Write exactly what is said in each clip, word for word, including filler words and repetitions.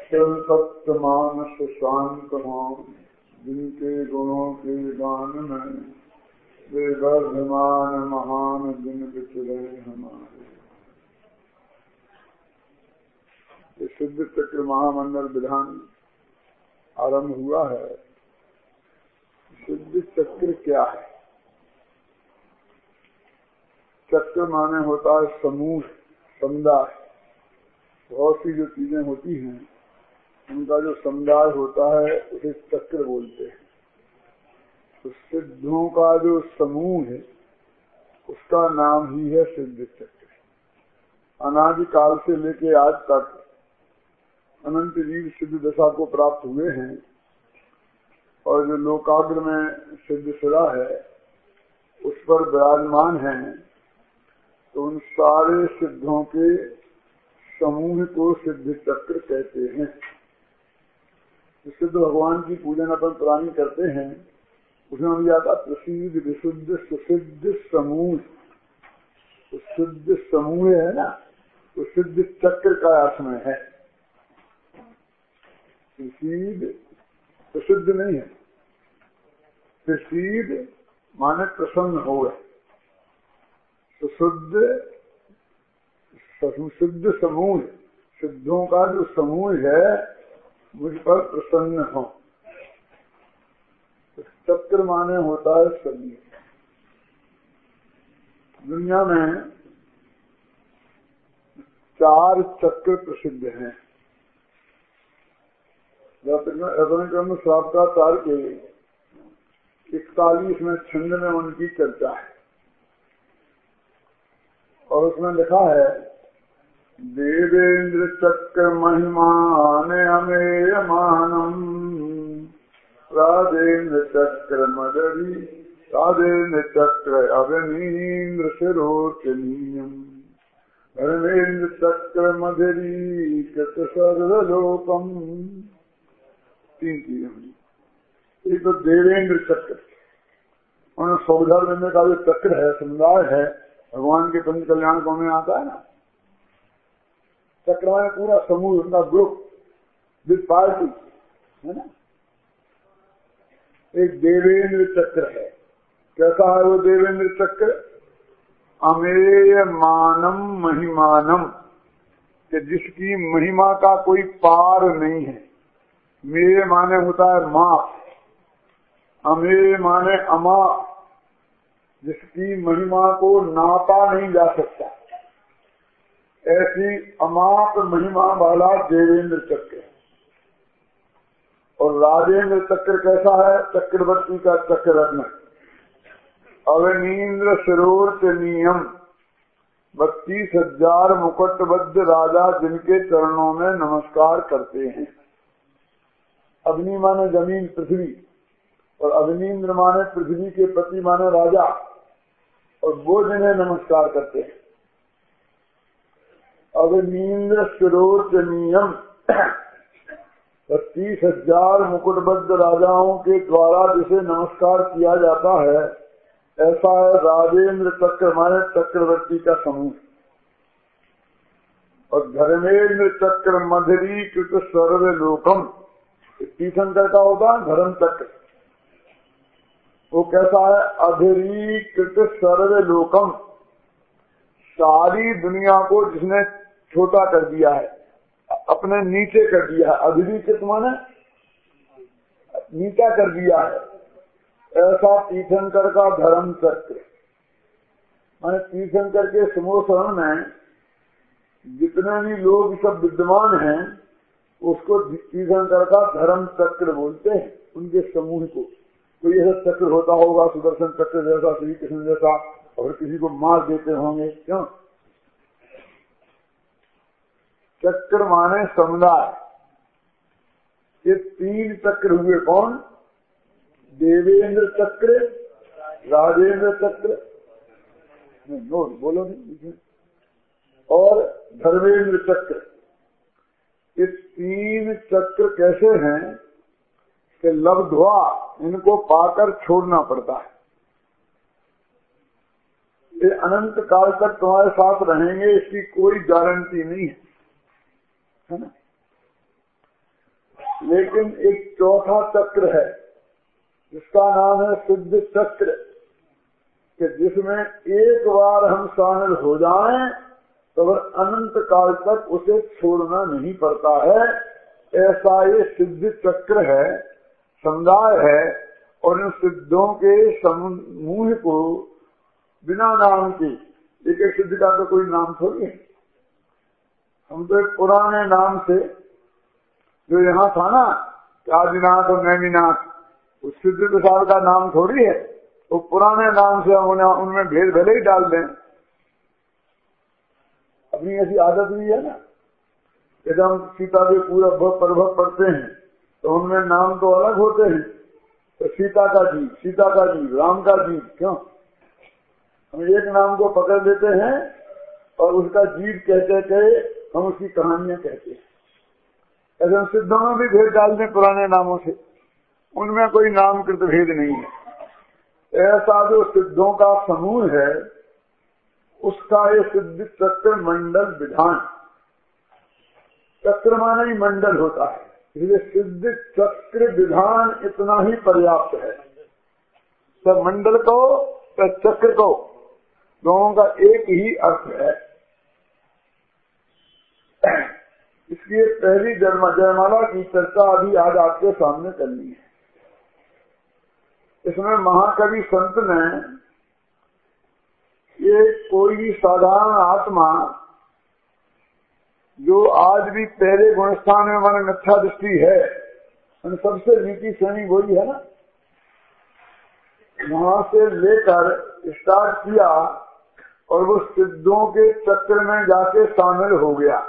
सत्य मानस शांत मान, जिनके गुणों के गान में वे वर्धमान महान दिन बिचरे हमारे। ये सिद्ध चक्र महामंडल विधान आरंभ हुआ है। सिद्ध चक्र क्या है? चक्र माने होता है समूह, समुदाय। बहुत सी जो चीजें होती हैं उनका जो समुदाय होता है उसे चक्र बोलते हैं। तो सिद्धों का जो समूह है उसका नाम ही है सिद्ध चक्र। अनादिकाल से लेके आज तक अनंत जीव सिद्ध दशा को प्राप्त हुए हैं और जो लोकाग्र में सिद्ध सदा है उस पर विराजमान है। तो उन सारे सिद्धों के समूह को सिद्ध चक्र कहते हैं। सिद्ध भगवान की पूजन अपन पुरानी करते हैं, उसमें हम आता प्रसिद्ध विशुद्ध सुसिद्ध समूह। तो सिद्ध समूह है ना, तो सिद्ध चक्र का अर्थ में है। प्रसिद्ध प्रसिद्ध नहीं है, प्रसिद्ध माने प्रसन्न हो गए। सुशुद्ध सुसिद्ध समूह, सिद्धों का जो समूह है मुझ पर प्रसन्न हो। चक्र माने होता है समूह। दुनिया में चार चक्र प्रसिद्ध हैं। कर्म श्रावकाचार्य के इकतालीस में छंद में उनकी चर्चा है और उसमें लिखा है देवेंद्र चक्र महिमान अमेय मानम, राजेंद्र चक्र मदरी, राजेंद्र चक्र अवनीन्द्र शिरोचनीयम, धर्मेंद्र चक्र मधुरी कृत सर्वलोकम। तीन चीजें हुई। एक तो देवेंद्र चक्र, उन्हें सौधर देने का जो चक्र है, समुदाय है, भगवान के पंच कल्याण को में आता है ना। चक्र में पूरा समूह, उनका ग्रुप विद पार्टी है ना। एक देवेंद्र चक्र है। कैसा है वो देवेंद्र चक्र? अमेय मानम महिमानम, कि जिसकी महिमा का कोई पार नहीं है। मेय माने होता है माँ, अमेय माने अमा, जिसकी महिमा को नापा नहीं जा सकता। ऐसी अमाप महिमा वाला देवेंद्र चक्र। और राजेंद्र चक्र कैसा है? चक्रवर्ती का चक्र रत्न। अवनीन्द्र शिरोचनीयम, बत्तीस हजार मुकुटबद्ध राजा जिनके चरणों में नमस्कार करते हैं। अग्नि माने जमीन पृथ्वी, और अवनीन्द्र माने पृथ्वी के पति माने राजा, और वो जिन्हें नमस्कार करते हैं। अवनीन्द्र शिरोचनीयम, तीस हजार मुकुटबद्ध राजाओं के द्वारा जिसे नमस्कार किया जाता है, ऐसा है राजेंद्र चक्र माने चक्रवर्ती का समूह। और धर्मेंद्र चक्र मधुरी कृत सर्वलोकम, तीर्थंकर का होता है धर्म चक्र। वो कैसा है? अधीरीकृत सर्वलोकम, सारी दुनिया को जिसने छोटा कर दिया है, अपने नीचे कर दिया है। अधीरीकृत माने नीचा कर दिया है। ऐसा तीर्थंकर का धर्म चक्र। माने तीर्थंकर के समूह में जितने भी लोग सब विद्यमान हैं उसको तीर्थंकर का धर्म चक्र बोलते हैं, उनके समूह को। कोई ऐसा चक्र होता होगा सुदर्शन चक्र जैसा, श्री कृष्ण जैसा, और किसी को मार देते होंगे। क्यों? चक्र माने समुदाय। ये तीन चक्र हुए। कौन? देवेंद्र चक्र, राजेंद्र चक्र, नो बोलो नहीं, और धर्मेंद्र चक्र। ये तीन चक्र कैसे हैं कि लब्ध्वा इनको पाकर छोड़ना पड़ता है। ये अनंत काल तक तुम्हारे साथ रहेंगे इसकी कोई गारंटी नहीं है, है ना। लेकिन एक चौथा चक्र है जिसका नाम है सिद्ध चक्र, कि जिसमें एक बार हम शामिल हो जाएं तो वह अनंत काल तक उसे छोड़ना नहीं पड़ता है। ऐसा ये सिद्ध चक्र है, समुदाय है। और इन सिद्धों के समूह को बिना नाम के, लेकिन सिद्ध का तो कोई नाम थोड़ी है। हम तो एक पुराने नाम से जो यहाँ था ना, आदिनाथ और नैमिनाथ, उस सिद्ध प्रसाद का नाम थोड़ी है। वो पुराने नाम से हम उनमें भेद भले ही डाल दें। अपनी ऐसी आदत भी है ना, जब हम सीता के पूरा प्रभव पढ़ते हैं तो उनमें नाम तो अलग होते हैं। तो सीता का जी, सीता का जी, राम का जी, क्यों हम एक नाम को पकड़ लेते हैं और उसका जीव कहते कहे हम उसकी कहानियां कहते हैं। ऐसे हम सिद्धों में भी भेद डाल दें पुराने नामों से, उनमें कोई नामकृत भेद नहीं है। ऐसा जो सिद्धों का समूह है उसका ये सिद्ध चक्र मंडल विधान, चक्र माने ही मंडल होता है, इसलिए सिद्ध चक्र विधान इतना ही पर्याप्त है। सब मंडल को तो चक्र को दोनों का एक ही अर्थ है। इसलिए पहली जयमाला की चर्चा अभी आज आपके सामने करनी है। इसमें महाकवि संत ने ये कोई साधारण आत्मा जो आज भी पहले गुणस्थान में मन मिथ्या दृष्टि है, सबसे नीची श्रेणी वही है ना, वहां से लेकर स्टार्ट किया और वो सिद्धों के चक्र में जाके शामिल हो गया।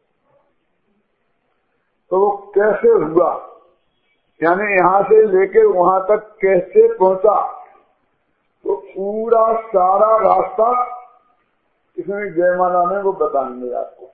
तो वो कैसे हुआ, यानी यहाँ से लेके वहां तक कैसे पहुंचा, तो पूरा सारा रास्ता इसमें जयमाला में वो बताएंगे आपको।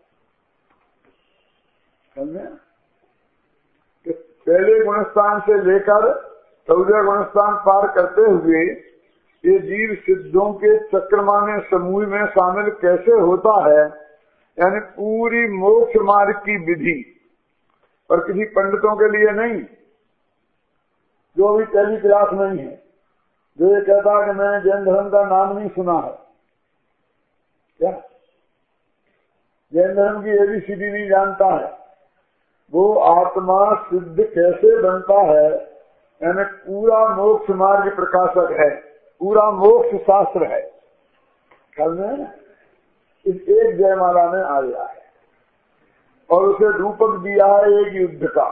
समझे कि पहले गुणस्थान से लेकर चौदह गुणस्थान पार करते हुए ये जीव सिद्धों के चक्रमाने समूह में शामिल कैसे होता है, यानी पूरी मोक्ष मार्ग की विधि, और किसी पंडितों के लिए नहीं जो अभी पहली क्लास नहीं है, जो ये कहता है कि मैंने जैन धर्म का नाम नहीं सुना है, क्या जैन धर्म की एबीसीडी नहीं जानता है, वो आत्मा सिद्ध कैसे बनता है, यानी पूरा मोक्ष मार्ग प्रकाशक है, पूरा मोक्ष शास्त्र है। कल में इस एक जयमाला में आ गया है और उसे रूपक दिया है एक युद्ध का।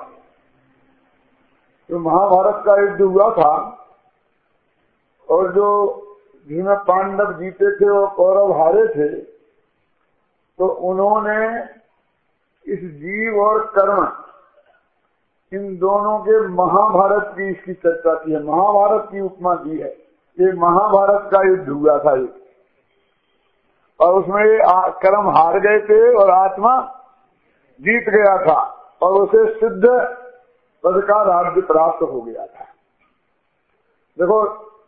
जो महाभारत का युद्ध हुआ था और जो जिसमें पांडव जीते थे और कौरव हारे थे, तो उन्होंने इस जीव और कर्म इन दोनों के महाभारत की इसकी चर्चा की है, महाभारत की उपमा दी है। ये महाभारत का युद्ध हुआ था ये, और उसमें ये कर्म हार गए थे और आत्मा जीत गया था और उसे सिद्ध पद का राज्य प्राप्त हो गया था। देखो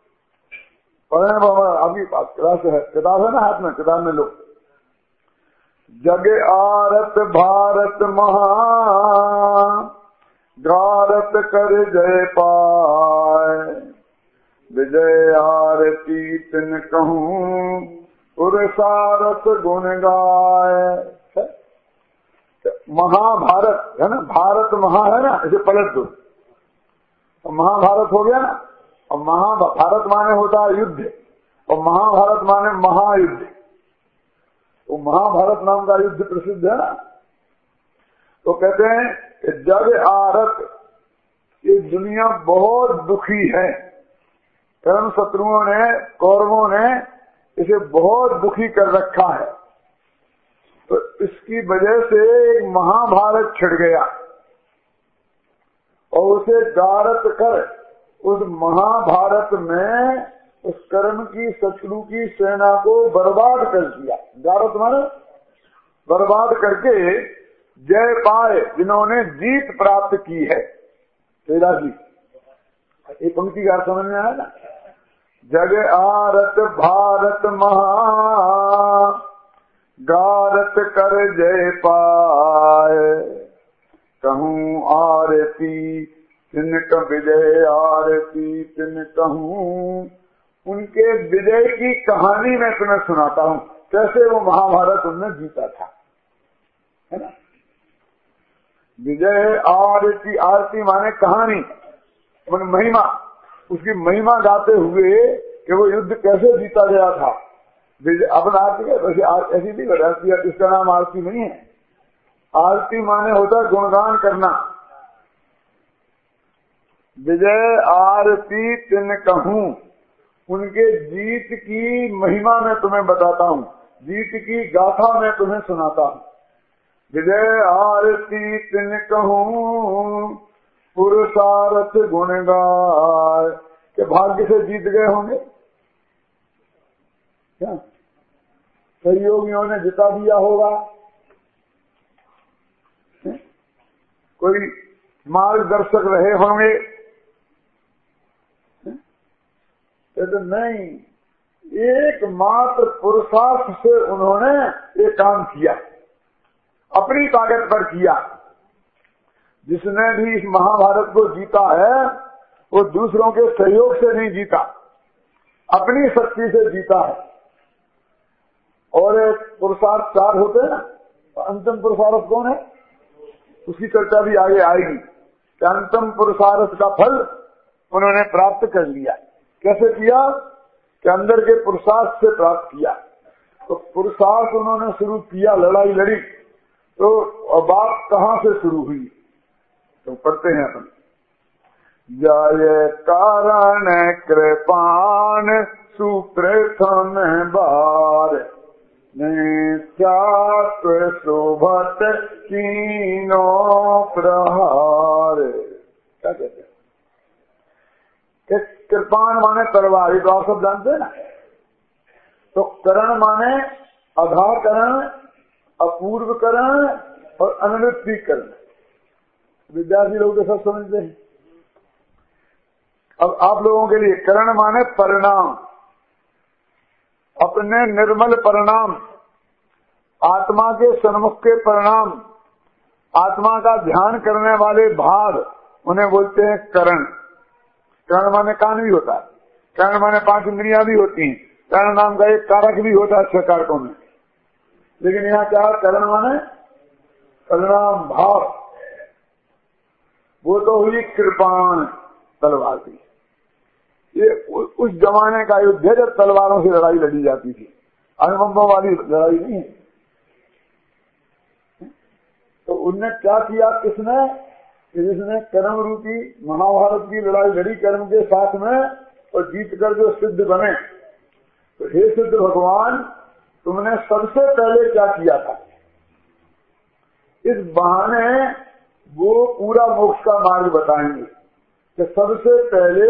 अभी क्लास है, किताब है ना हाथ में, किताब में लो। जग आरत भारत महा गारत कर जय पाए, विजय आरती तिन कहूँ पुरसारत गुण गाय। महाभारत है ना, भारत महा है ना, इसे पलट दो तो महाभारत हो गया ना। और महाभारत माने होता है युद्ध और महाभारत माने महायुद्ध। वो महाभारत नाम का युद्ध प्रसिद्ध है ना। तो कहते हैं कि जग आरत, ये दुनिया बहुत दुखी है, कर्म शत्रुओं ने, कौरवों ने इसे बहुत दुखी कर रखा है। तो इसकी वजह से एक महाभारत छिड़ गया और उसे गारत कर उस महाभारत में उस कर्म की शत्रु की सेना को बर्बाद कर दिया। गारत माने बर्बाद करके जय पाए, जिन्होंने जीत प्राप्त की है। तेरा जी ये पंक्ति का समझ में आया ना। जग आरत भारत महा गारत कर जय पाए, कहूँ आरती तिनक विजय आरती तिन कहूँ। उनके विजय की कहानी मैं तुम्हें सुनाता हूँ, कैसे वो महाभारत उनने जीता था, है ना। विजय आरती, आरती माने कहानी, माने महिमा, उसकी महिमा गाते हुए कि वो युद्ध कैसे जीता गया था। अपना आरती वैसे ऐसी नहीं आरती, इसका नाम आरती नहीं है। आरती माने होता है गुणगान करना। विजय आरती तिन कहूँ, उनके जीत की महिमा मैं तुम्हें बताता हूँ, जीत की गाथा मैं तुम्हें सुनाता हूँ। विजय आरती तिन कहूँ पुरुषार्थ गुण गाय, के भाग्य से जीत गए होंगे क्या, सहयोगियों ने जिता दिया होगा, है? कोई मार्गदर्शक रहे होंगे, तो नहीं, एकमात्र पुरुषार्थ से उन्होंने ये काम किया, अपनी ताकत पर किया। जिसने भी इस महाभारत को जीता है वो दूसरों के सहयोग से नहीं जीता, अपनी शक्ति से जीता है। और पुरुषार्थ चार होते हैं ना, तो अंतिम पुरुषार्थ कौन है, उसकी चर्चा भी आगे आएगी कि अंतिम पुरुषार्थ का फल उन्होंने प्राप्त कर लिया। कैसे किया कि अंदर के पुरुषार्थ से प्राप्त किया। तो पुरुषार्थ उन्होंने शुरू किया, लड़ाई लड़ी, तो बात कहाँ से शुरू हुई, तो पढ़ते हैं अपन। जय कारण कृपान सुप्रथम बार, नित्यात्व शोभत कीनो प्रहार। क्या कहते हैं, कृपान माने तलवार, ये तो आप सब जानते हैं ना। तो करण माने अधाकरण, अपूर्वकरण और अनवृत्तिकरण। विद्यार्थी लोग तो सब समझते हैं। अब आप लोगों के लिए करण माने परिणाम, अपने निर्मल परिणाम, आत्मा के सन्मुख के परिणाम, आत्मा का ध्यान करने वाले भाव, उन्हें बोलते हैं करण। करण माने कान भी होता है, करण माने पांच इंद्रियां भी होती हैं, करण नाम का एक कारक भी होता है छह कारकों में। लेकिन यहाँ क्या, करण माने परिणाम भाव, वो तो हुई कृपाण तलवार की। ये उस जमाने का युद्ध है जब तलवारों से लड़ाई लड़ी जाती थी, अणुबम्बों वाली लड़ाई नहीं है। तो उनने क्या किया, किसने, जिसने कर्म रूपी महाभारत की लड़ाई लड़ी कर्म के साथ में और जीत कर जो सिद्ध बने। तो हे सिद्ध भगवान, तुमने सबसे पहले क्या किया था, इस बहाने वो पूरा मोक्ष का मार्ग बताएंगे कि सबसे पहले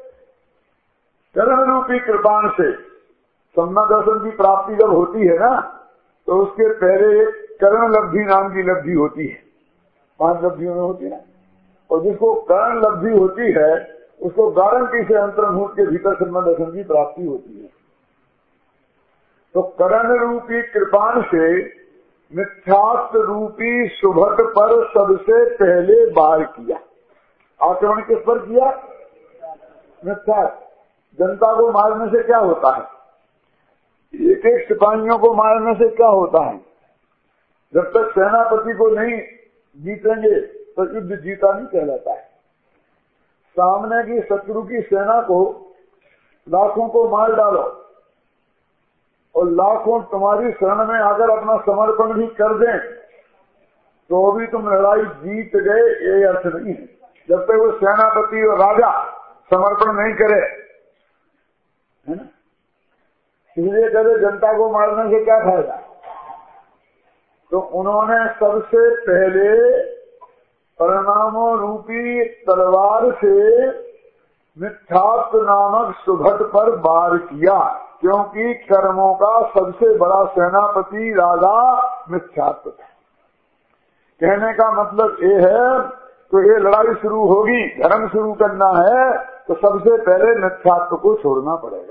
कर्म रूपी कृपाण से सम्मा दर्शन की प्राप्ति जब होती है ना, तो उसके पहले एक कर्ण लब्धि नाम की लब्धि होती है, पांच लब्धियों में होती है ना। और जिसको कर्ण लब्धि होती है उसको गारंटी से अंतर्मुख के भीतर सम्मा दर्शन की प्राप्ति होती है। तो कर्ण रूपी कृपाण से मिथ्यात्व रूपी सुभट पर सबसे पहले वार किया। आक्रमण किस पर किया, मिथ्यात्व। जनता को मारने से क्या होता है, एक एक सिपाहियों को मारने से क्या होता है, जब तक सेनापति को नहीं जीतेंगे तो युद्ध जीता नहीं कहलाता है। सामने की शत्रु की सेना को लाखों को मार डालो और लाखों तुम्हारी शरण में आकर अपना समर्पण भी कर दें तो भी तुम लड़ाई जीत गए, ये अर्थ नहीं है। जब तक वो सेनापति और राजा समर्पण नहीं करे, है ना। इसलिए कहते जनता को मारने से क्या फायदा। तो उन्होंने सबसे पहले परिणामों रूपी तलवार से मिथ्यात्व नामक सुभट पर वार किया, क्योंकि कर्मों का सबसे बड़ा सेनापति राजा मिथ्यात्व था। कहने का मतलब ये है, तो ये लड़ाई शुरू होगी, धर्म शुरू करना है तो सबसे पहले मिथ्यात्व को छोड़ना पड़ेगा।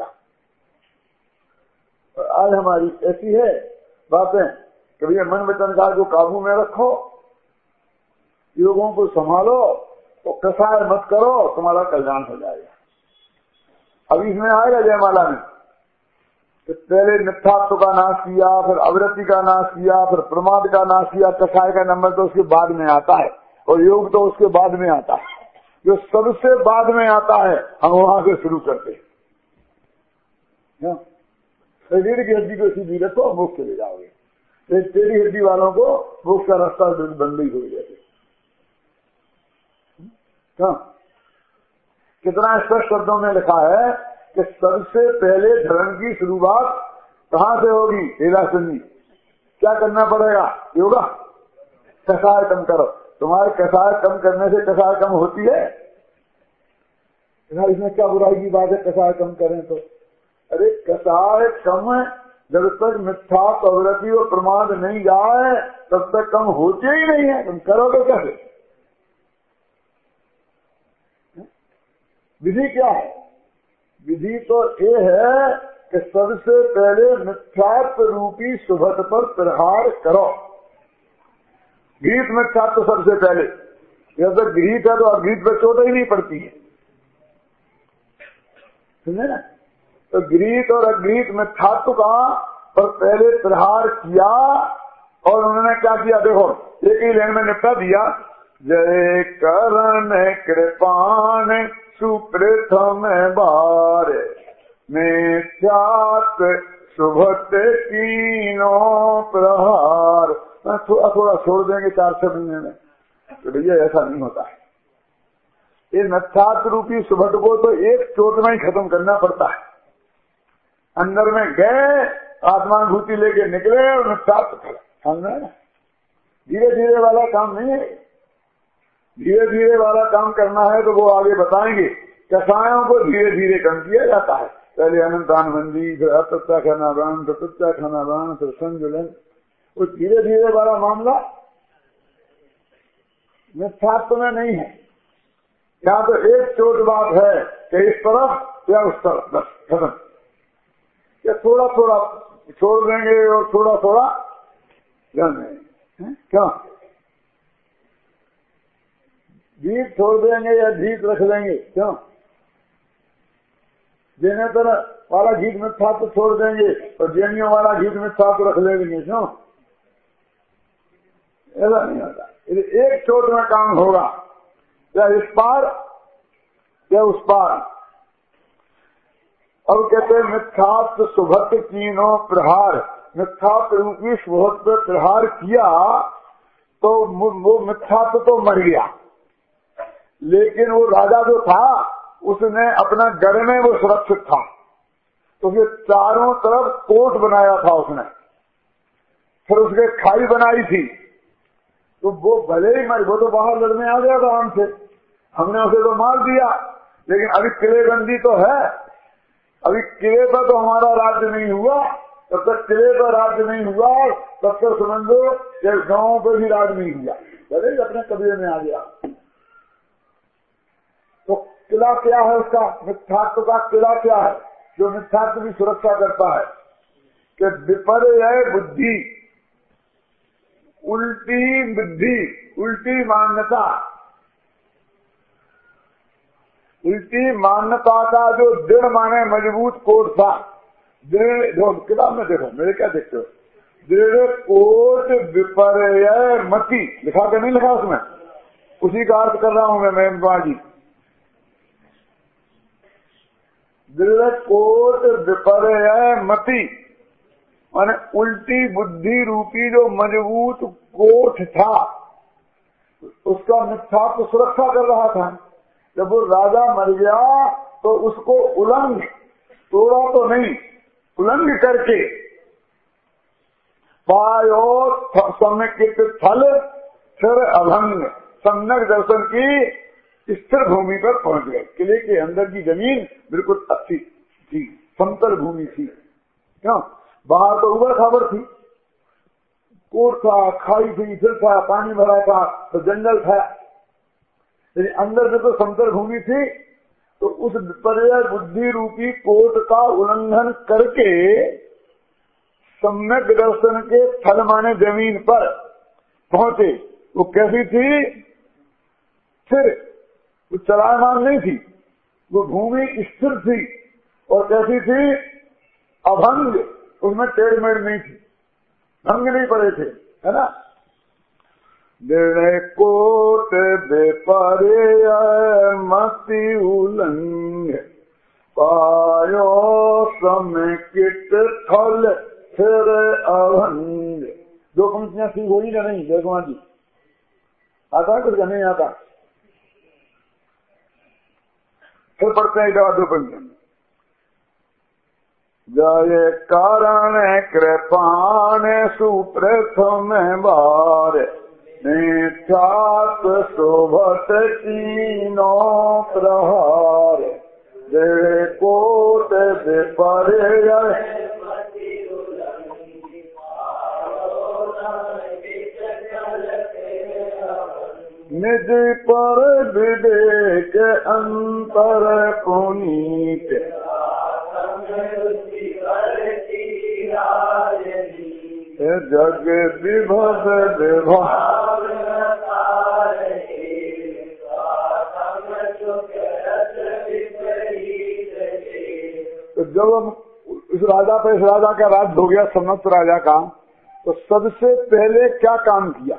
और आज हमारी ऐसी है बातें कि भैया मन वचन काल को काबू में रखो, योगों को संभालो तो कसाय मत करो, तुम्हारा कल्याण हो जाएगा। अब इसमें आएगा जयमाला में तो पहले मिथ्यात्व का नाश किया, फिर अवृत्ति का नाश किया, फिर प्रमाद का नाश किया। कसाय का नंबर तो उसके बाद में आता है और योग तो उसके बाद में आता है। जो सबसे बाद में आता है हम वहां से शुरू करते हैं। शरीर की हड्डी को सीधी रखो, मोक्ष चले जाओगे। तेरी हड्डी वालों को मोक्ष का रास्ता बंद ही हो जाते। कितना स्पष्ट शब्दों में लिखा है कि सबसे पहले धर्म की शुरुआत कहां से होगी? लीलासनी। क्या करना पड़ेगा? योगा। कसाय कम करो। तुम्हारे कसाय कम करने से कसाय कम होती है? इसमें क्या बुराई की बात है? कसाय कम करें तो अरे कसाय कम जब तक मिथ्या प्रवृत्ति और प्रमाद नहीं जाए तब तक कम होते ही नहीं है। तुम करोगे कैसे? विधि क्या है? विधि तो ये है कि सबसे पहले मिथ्यात्व रूपी सुभत पर प्रहार करो। गीत मिथ्यात्व सबसे पहले। जब तक गीत है तो अगीत पर चोट ही नहीं पड़ती है, सुने ना? तो गीत और अगीत मिथ्यात्व का पर पहले प्रहार किया और उन्होंने क्या किया? देखो एक ही लाइन में निपटा दिया। जय करण कृपान सुप्रथम बार मिथ्यात्व सुभत तीनों प्रहार। थोड़ा थोड़ा छोड़ देंगे चार छह महीने में तो भैया ऐसा नहीं होता है। ये मिथ्यात्व रूपी सुभट को तो एक चोट में ही खत्म करना पड़ता है। अंदर में गए, आत्मानुभूति लेके निकले और मिथ्यात्व खड़ा, समझ ना? धीरे धीरे वाला काम नहीं है। धीरे धीरे वाला काम करना है तो वो आगे बताएंगे। कसायों को धीरे धीरे कम किया जाता है। पहले अनंतान मंदी, फिर अतत्या खाना बाण, फिर तत्या खाना बाण, फिर संजुलन। वो धीरे धीरे वाला मामला मिथ्यात्व में नहीं है। यहाँ तो एक चोट बात है कि इस तरफ या उस तरफ, बस खत्म। या थोड़ा थोड़ा छोड़ देंगे और थोड़ा थोड़ा ध्यान देंगे। क्यों? जीत छोड़ देंगे या जीत रख देंगे? क्यों? देने तरह वाला गीत मिथ्यात्व छोड़ देंगे और जैनियों वाला गीत मिथ्यात्व रख लेंगे? क्यों? ऐसा नहीं होता। एक चोट में काम होगा, या इस पार या उस पार। अब कहते हैं मिथ्यात्व सुभत तीनों प्रहार। मिथ्यात्व रूपी सुभत पर प्रहार किया तो वो मिथ्यात्व तो मर गया, लेकिन वो राजा जो था उसने अपना गढ़ में वो सुरक्षित था तो फिर चारों तरफ कोट बनाया था उसने। फिर उसके खाई बनाई थी तो वो भले ही मर, वो तो बाहर लड़ने आ गया था हमसे, हमने उसे तो मार दिया। लेकिन अभी किलेबंदी तो है। अभी किले पर तो हमारा राज्य नहीं हुआ। तब तक किले पर राज्य नहीं हुआ तब तक समझो कि गांवों पर भी राज्य नहीं हुआ। भले ही अपने कब्जे में आ गया। तो किला क्या है उसका? मिथ्यात्व का किला क्या है जो मिथ्यात्व की सुरक्षा करता है? कि विपर्य बुद्धि, उल्टी बुद्धि, उल्टी मान्यता। उल्टी मान्यता का जो दृढ़ माने मजबूत कोट था, दृढ़ किताब में देखो, मेरे क्या देखते हो? दृढ़ कोट विपर्य मति लिखा के नहीं लिखा उसमें? उसी का अर्थ कर रहा हूं मैं मैं जी। दृढ़ कोट विपर्य मति माने उल्टी बुद्धि रूपी जो मजबूत कोट था उसका मिथ्यात्व सुरक्षा कर रहा था। जब वो राजा मर गया तो उसको उलंघ, तोड़ा तो नहीं, उलंघ करके पायो सम्यक फल फिर अभंग सम्यक दर्शन की स्थिर भूमि पर पहुंच गए। किले के अंदर की जमीन बिल्कुल अच्छी थी, समतल भूमि थी। क्यों? बाहर तो उबड़ खाबड़ थी, कोट था, खाई थी, फिर था, पानी भरा था, तो जंगल था। लेकिन अंदर से तो समतल भूमि थी। तो उस विपर्य बुद्धि रूपी कोट का उल्लंघन करके सम्यक दर्शन के फल माने जमीन पर पहुंचे। वो कैसी थी? स्थिर, वो चलायमान नहीं थी, वो भूमि स्थिर थी और कैसी थी, अभंग, उसमें टेढ़ मेढ़ नहीं थी, भंग नहीं पड़े थे, है ना। निर्णय कोट बेपरे मति उलंग पायो समय किट थल फिर अभंग। दो पंक्तियां ठीक होगी ना नहीं जयकुमार जी? आता कुछ नहीं आता? फिर पढ़ते हैं दो पंक्तियां। जय कारण कृपाण सुप्रथम बार निख्यात शोभत तीनों प्रहार जय कोट विपर्य निज पर विवेक अंतर पुनीत जग विभव विभाग। तो जब हम इस राजा पे इस राजा का राज हो गया, समस्त राजा का, तो सबसे पहले क्या काम किया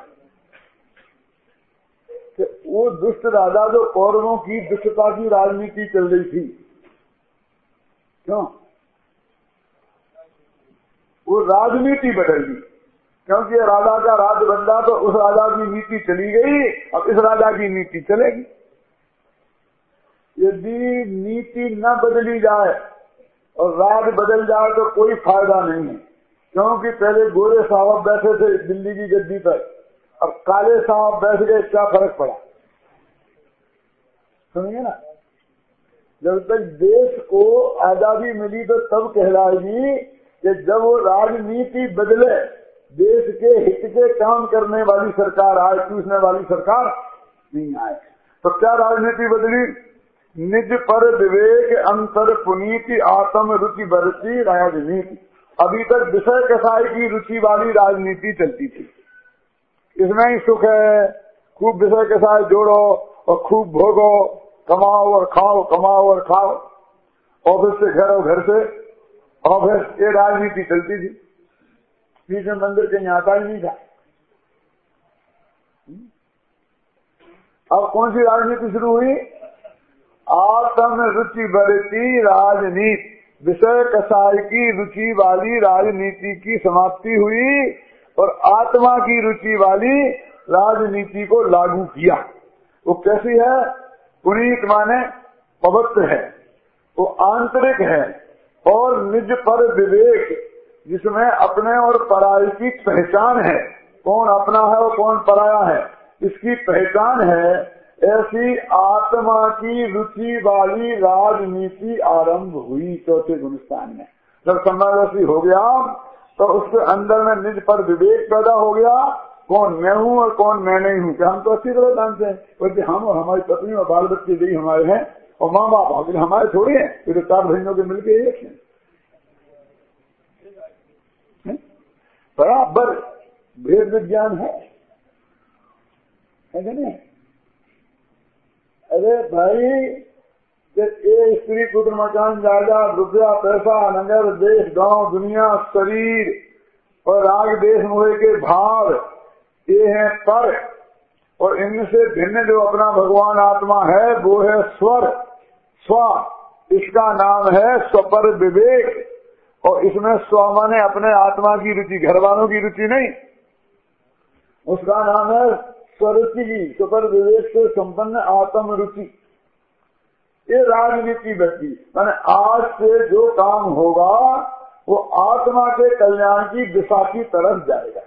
कि वो दुष्ट राजा जो कौरवों की दुष्टता की राजनीति चल रही थी, क्यों वो राजनीति बदल दी, क्योंकि राजा का राज बदला तो उस राजा की नीति चली गई, अब इस राजा की नीति चलेगी। यदि नीति न बदली जाए और राज बदल जाए तो कोई फायदा नहीं है, क्योंकि पहले गोरे साहब बैठे थे दिल्ली की गद्दी पर, अब काले साहब बैठ गए, क्या फर्क पड़ा? समझिए ना। जब तक देश को आजादी मिली तो तब कहलाएगी कि जब वो राजनीति बदले, देश के हित के काम करने वाली सरकार आए, चूसने वाली सरकार नहीं आए। तो क्या राजनीति बदली? निज पर विवेक अंतर पुनीति आत्म रुचि बरती राजनीति। अभी तक विषय कसाई की रुचि वाली राजनीति चलती थी, इसमें ही सुख है, खूब विषय कसाई जोड़ो और खूब भोगो, कमाओ और खाओ, कमाओ और खाओ, ऑफिस से घर और घर से ऑफिस, ये राजनीति चलती थी। बीच में मंदिर के आता ही नहीं था। अब कौन सी राजनीति शुरू हुई? आत्म रुचि बढ़ती राजनीति, विषय कसाई की रुचि वाली राजनीति की समाप्ति हुई और आत्मा की रुचि वाली राजनीति को लागू किया। वो कैसी है? पुनीत माने पवित्र है, वो आंतरिक है और निज पर विवेक, जिसमें अपने और पराई की पहचान है, कौन अपना है और कौन पराया है इसकी पहचान है। ऐसी आत्मा की रुचि वाली राजनीति आरंभ हुई चौथे गुणस्थान में। जब समावेशी हो गया तो उसके अंदर में निज पर विवेक पैदा हो गया, कौन मैं हूँ और कौन मैं नहीं हूँ। क्या हम तो अच्छी तरह जानते हैं, बोलते हम और हमारी पत्नी और बाल बच्चे भी हमारे हैं और माँ बाप हमारे थोड़ी है, तो चार बहनों के मिलकर एक है। बराबर भेद विज्ञान है, है नहीं? अरे भाई, ये स्त्री पुत्र मकान जायदाद रुपया पैसा नगर देश गांव दुनिया शरीर और राग देश मोह के भाव, ये है पर, और इनसे भिन्न जो अपना भगवान आत्मा है वो है स्वर स्व। इसका नाम है स्वपर विवेक, और इसमें स्व माने अपने आत्मा की रुचि, घर वालों की रुचि नहीं, उसका नाम है स्वरुचि की, स्वपर विवेक से संपन्न आत्म रुचि। ये राजनीति व्यक्ति माने आज से जो काम होगा वो आत्मा के कल्याण की दिशा की तरफ जाएगा।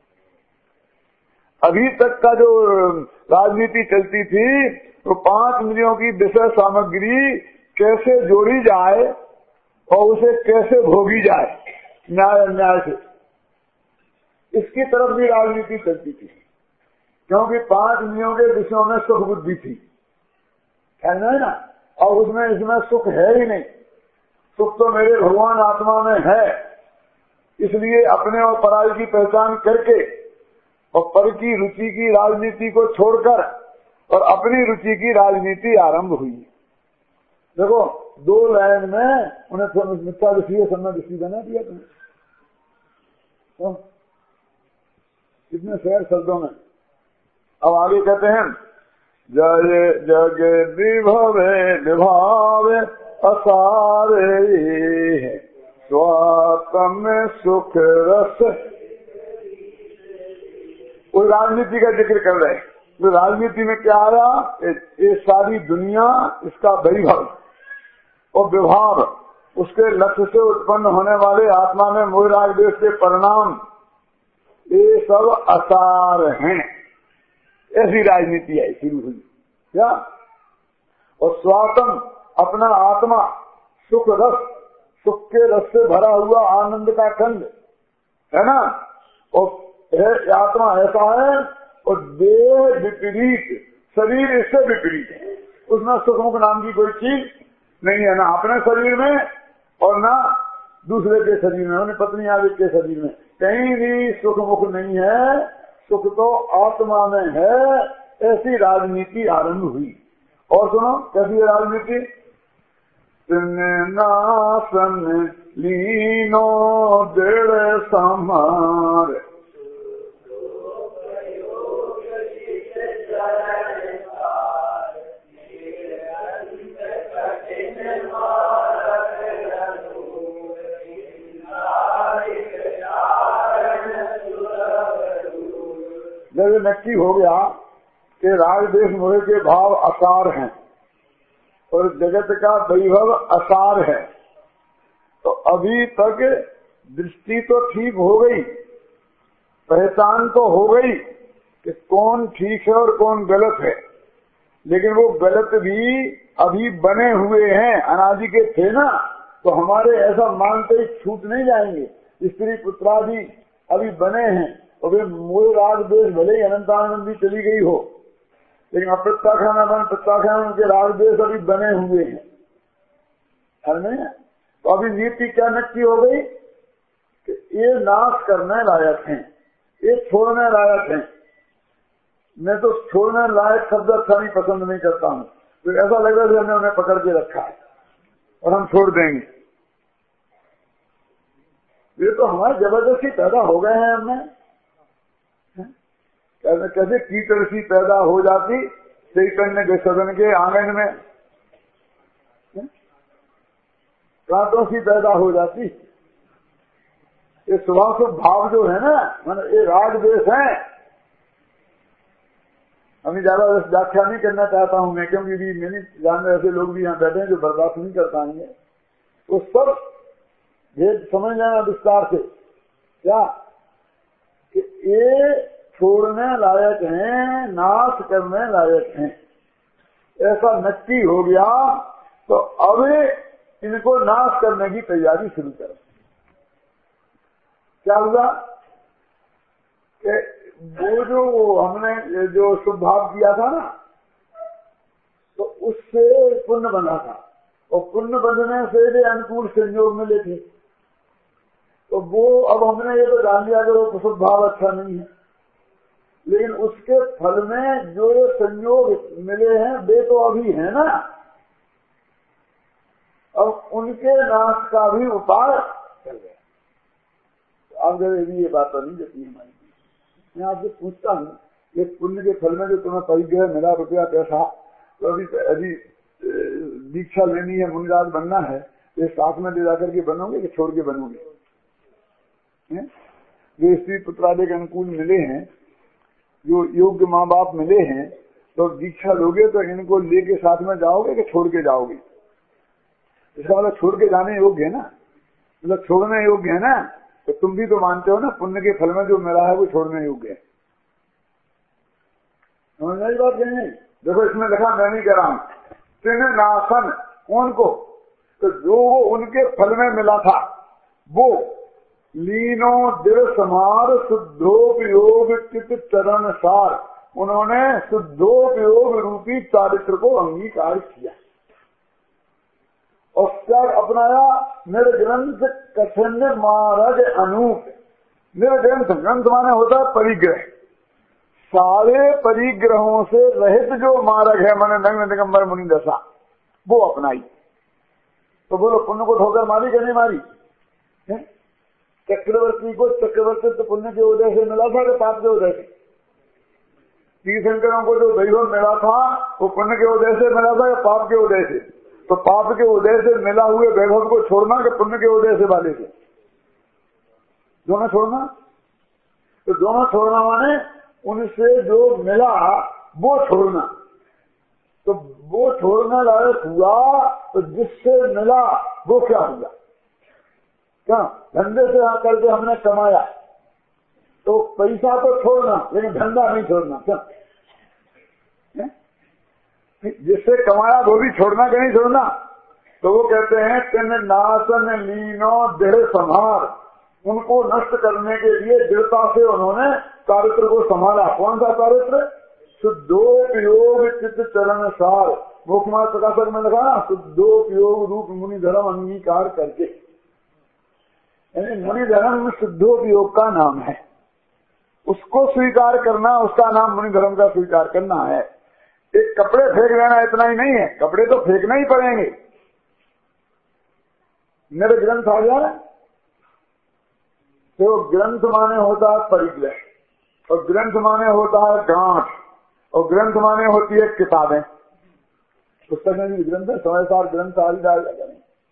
अभी तक का जो राजनीति चलती थी तो पांच मिलियों की विषय सामग्री कैसे जोड़ी जाए और उसे कैसे भोगी जाए न्याय अन्याय से, इसकी तरफ भी राजनीति चलती थी, क्योंकि पांच मिलियों के विषयों में सुख बुद्धि थी, है ना? और उसमें इसमें सुख है ही नहीं। सुख तो मेरे भगवान आत्मा में है, इसलिए अपने और पराई की पहचान करके और पर की रुचि की राजनीति को छोड़कर और अपनी रुचि की राजनीति आरंभ हुई। देखो दो लाइन में उन्हें मिथ्या दृष्टि सम्यक दृष्टि बना दिया तुमने, तो कितने शेर शब्दों में। अब आगे कहते हैं जय जग विभवे विभावे असारे स्वात्म सुख रस। कोई राजनीति का जिक्र कर रहे हैं, तो राजनीति में क्या आ रहा, ये सारी दुनिया, इसका वैभव और विभाव, उसके लक्ष्य से उत्पन्न होने वाले आत्मा में मोह राग द्वेष के परिणाम, ये सब असार हैं। ऐसी राजनीति है शुरू हुई क्या। और स्वात्म अपना आत्मा सुख रस, सुख के रस से भरा हुआ आनंद का खंड है ना, और आत्मा ऐसा है, और देह विपरीत, शरीर इससे विपरीत है, उसमें सुख मुख नाम की कोई चीज नहीं है, ना अपने शरीर में और ना दूसरे के शरीर में, उन्हें पत्नी आदि के शरीर में कहीं भी सुख मुख नहीं है, सुख तो आत्मा में है। ऐसी राजनीति आरंभ हुई। और सुनो कैसी है राजनीति, नासन लीनो दृढ़ समार। जब ये नक्की हो गया कि राग द्वेष मोह के भाव असार हैं और जगत का वैभव असार है, तो अभी तक दृष्टि तो ठीक हो गई, पहचान तो हो गई कि कौन ठीक है और कौन गलत है, लेकिन वो गलत भी अभी बने हुए हैं, अनादि के थे ना, तो हमारे ऐसा मानते ही छूट नहीं जाएंगे। स्त्री पुत्रादि अभी बने हैं, और वे मोह राग द्वेष भले ही अनंतानंद भी चली गई हो, लेकिन अप्रत्याख्यान मन प्रत्याख्यान उनके राग द्वेष अभी बने हुए हैं, है नहीं। तो अभी नीति क्या नक्की हो गई कि ये नाश करने लायक हैं, ये छोड़ने लायक हैं। मैं तो छोड़ने लायक शब्द अच्छा नहीं पसंद नहीं करता हूँ, तो ऐसा लग रहा है हमने उन्हें पकड़ के रखा है और हम छोड़ देंगे। ये तो हमारी जबरदस्ती पैदा हो गए हैं, हमने कैसे कीचड़ सी पैदा हो जाती चैतन्य के सदन के आंगन में, कांटों सी पैदा हो जाती। ये स्वभाव भाव जो है ना, मतलब ये राग द्वेष है। हमें ज्यादा व्याख्या नहीं करना चाहता हूं मैं, क्योंकि भी मैंने जान ऐसे लोग भी यहाँ बैठे हैं जो बर्दाश्त नहीं कर पाएंगे। तो सब भेद समझ लेना विस्तार से, क्या कि ये छोड़ने लायक हैं, नाश करने लायक हैं, ऐसा नक्की हो गया। तो अब इनको नाश करने की तैयारी शुरू करें। क्या हुआ कि वो जो हमने जो शुभ भाव किया था ना, तो उससे पुण्य बना था, और पुण्य बनने से भी अनुकूल संयोग मिले थे। तो वो अब हमने ये तो जान लिया कि वो शुभ भाव अच्छा नहीं है, लेकिन उसके फल में जो ये संयोग मिले हैं वे तो अभी है ना, अब उनके नाश का भी उपाय चल गया। तो अब जब ये बात तो नहीं जती हमारी, मैं आपसे पूछता हूँ, ये पुण्य के फल में जो तुम्हें परिग्रह मिला रुपया पैसा, तो अभी अभी दीक्षा लेनी है, मुनिराज बनना है, ये साथ में ले जाकर के बनोगे कि छोड़ के बनोगे? जो स्त्री पुत्रादि के अनुकूल मिले हैं, जो योग्य माँ बाप मिले हैं, तो दीक्षा लोगे तो इनको लेके साथ में जाओगे कि छोड़ के जाओगे? इसका मतलब छोड़ के जाने योग्य है ना, मतलब छोड़ने योग्य है ना। तो तुम भी तो मानते हो ना पुण्य के फल में जो मिला है वो छोड़ने योग्य है। समझने की बात नहीं। देखो इसमें लिखा, मैं नहीं कह रहा हूं, तिन नासन कौन को, तो जो वो उनके फल में मिला था वो लीनो दिर समार शुद्धोपयोग चित चरण सार, उन्होंने शुद्धोपयोग रूपी चारित्र को अंगीकार किया और त्याग अपनाया। निर्ग्रंथ कथन मारज अनूप, निर्ग्रंथ ग्रंथ माने होता है परिग्रह, सारे परिग्रहों से रहित जो मार्ग है मैंने नग्न दिगंबर मुनि दशा वो अपनाई। तो बोलो पुण्य को ठोकर मारी कि नहीं मारी? चक्रवर्ती को चक्रवर्ती तो पुण्य के उदय से मिला था कि पाप के उदय से? तीर्थंकरों को जो वैभव मिला था वो पुण्य के उदय से मिला था या पाप के उदय से? तो पाप के उदय से मिला हुए वैभव को छोड़ना कि पुण्य के उदय से वाले से? दोनों छोड़ना। तो दोनों छोड़ना माने उनसे जो मिला वो छोड़ना। तो वो छोड़ना लायक हुआ तो जिससे मिला वो क्या हुआ? क्या धंधे से आकर के हमने कमाया तो पैसा तो छोड़ना लेकिन धंधा नहीं छोड़ना। क्या जिससे कमाया वो भी छोड़ना कि नहीं छोड़ना? तो वो कहते हैं तिन नासन लीनो दृढ़ संहार, उनको नष्ट करने के लिए दृढ़ता से उन्होंने चारित्र को संभाला। कौन सा चारित्र? शुद्धोपयोग चित्त चरण सार। मुखमार प्रकाशक में लिखा ना, शुद्धोपयोग रूप मुनि धर्म अंगीकार करके। यानी मुनि धर्म शुद्धोपयोग का नाम है, उसको स्वीकार करना, उसका नाम मुनि धर्म का स्वीकार करना है। एक कपड़े फेंक देना इतना ही नहीं है, कपड़े तो फेंकना ही पड़ेंगे। मेरे ग्रंथ आ गया ना, तो ग्रंथ माने होता है परिग्रह, और ग्रंथ माने होता है गांठ, और ग्रंथ माने होती है किताबें। पुस्तक में भी ग्रंथ है, समयसार ग्रंथ आदि डाल जाएगा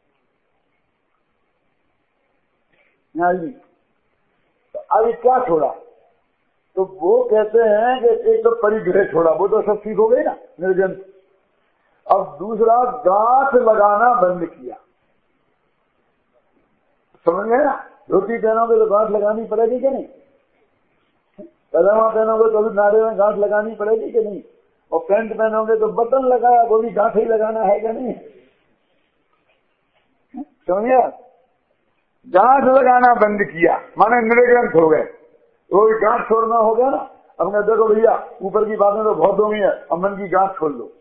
नहीं। तो अभी क्या छोड़ा? तो वो कहते हैं कि एक तो परिग्रह छोड़ा, वो तो सब ठीक हो गई ना निर्ग्रंथ। अब दूसरा गांठ लगाना बंद किया। समझ गए ना? धोती पहनोगे तो गांठ लगानी पड़ेगी कि नहीं? पैजामा पहनोगे तो भी नारे में गांठ लगानी पड़ेगी कि नहीं? और पैंट पहनोगे तो बटन लगाया वो भी गांठ ही लगाना है कि नहीं? समझिए, गांठ लगाना बंद किया माने निर्ग्रंथ हो गए। तो गांठ छोड़ना हो गया ना। अब मैं देखो भैया ऊपर की बातें तो बहुत होंगी है, अब मन की गांठ छोड़ लो।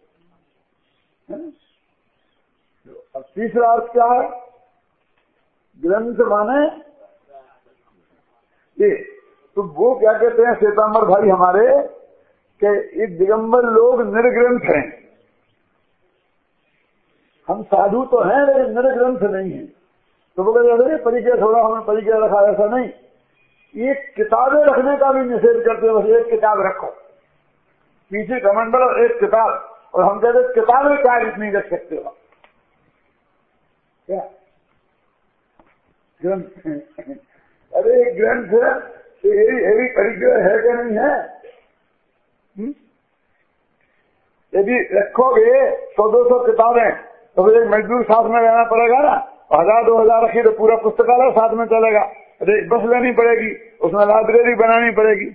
अब तीसरा अर्थ क्या है? ग्रंथ माने ये। तो वो क्या कहते हैं श्वेतांबर भाई हमारे कि एक दिगंबर लोग निर्ग्रंथ हैं। हम साधु तो हैं लेकिन निर्ग्रंथ नहीं है। तो वो कहते परिचय छोड़ा, हमने परिचय रखा, ऐसा नहीं। ये किताबें रखने का भी निषेध करते हैं। बस एक किताब रखो, पीछे कमंडल और एक किताब, और हम कहते किताबें क्या इतनी रख सकते हो? क्या ग्रंथ? अरे ग्रंथ यही परिग्रह है कि नहीं है? हुँ? यदि रखोगे सौ दो सौ किताबें तो फिर एक मजदूर साथ में रहना पड़ेगा ना। हजार दो हजार रखी तो पूरा पुस्तकालय साथ में चलेगा। अरे बस लेनी पड़ेगी, उसमें लाइब्रेरी बनानी पड़ेगी।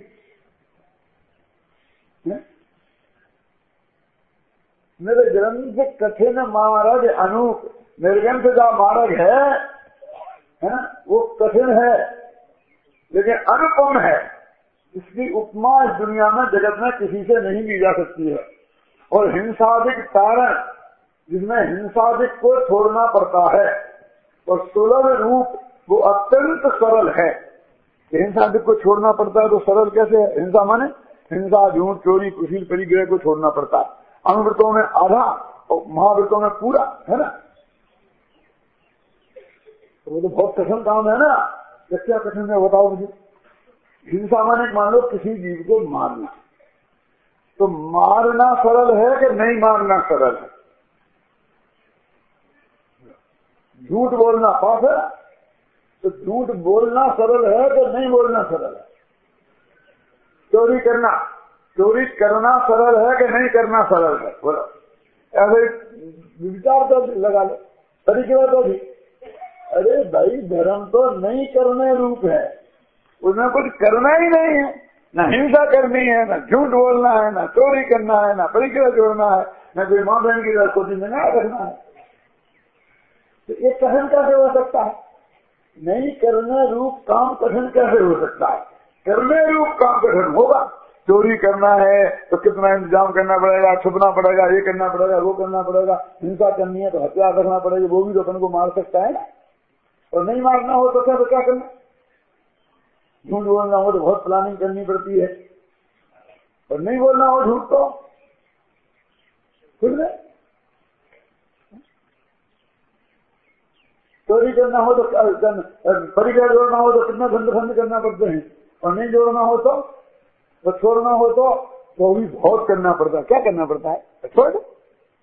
मेरे ग्रंथ कठिन मार्ग अनूप, निर्ग्रंथ का मार्ग है, है वो कठिन है लेकिन अनुपम है। इसकी उपमा इस दुनिया में जगत में किसी से नहीं ली जा सकती है। और हिंसादिक कारण जिसमें हिंसादिक को छोड़ना पड़ता है, और सुलभ रूप वो अत्यंत सरल है। हिंसादिक को छोड़ना पड़ता है तो सरल कैसे है? हिंसा माने हिंसा, झूठ, चोरी, कुशील, परिग्रह को छोड़ना पड़ता है। अनुव्रतों में आधा और महाव्रतों में पूरा, है ना? तो वो तो बहुत कठिन काम है ना। क्या कठिन है बताओ मुझे? हिंसा माने मान लो किसी जीव को मारना, तो मारना सरल है कि नहीं मारना सरल है? झूठ बोलना पाप है, तो झूठ बोलना सरल है कि नहीं बोलना सरल है? चोरी करना, चोरी करना सरल है कि नहीं करना सरल है? बोलो। ऐसे विचार तो लगा लो, तरीके तो भी। अरे भाई धर्म तो नहीं करने रूप है, उसमें कुछ करना ही नहीं है। न हिंसा करनी है, न झूठ बोलना है, न चोरी करना है, न परिग्रह जोड़ना है, न कोई माँ बहन की कोई जिम्मेदार रखना है। तो ये कठिन कैसे हो सकता है? नहीं करने रूप काम कठिन कैसे हो सकता है? करने रूप काम कठिन होगा। चोरी करना है तो कितना इंतजाम करना पड़ेगा, छुपना पड़ेगा, ये करना पड़ेगा, वो करना पड़ेगा। हिंसा करनी है तो हथियार रखना पड़ेगा, वो भी तो अपन को मार सकता है ना। और नहीं मारना हो तो क्या तो क्या करना? झूठ बोलना हो तो बहुत प्लानिंग करनी पड़ती है। और नहीं बोलना हो झूठ तो खुद में। चोरी करना हो तो परिवार जोड़ना हो तो कितना धंध धंध करना पड़ते हैं, और नहीं जोड़ना हो तो, तो छोड़ना हो तो तो भी बहुत करना पड़ता है। क्या करना पड़ता है? छोड़ दो।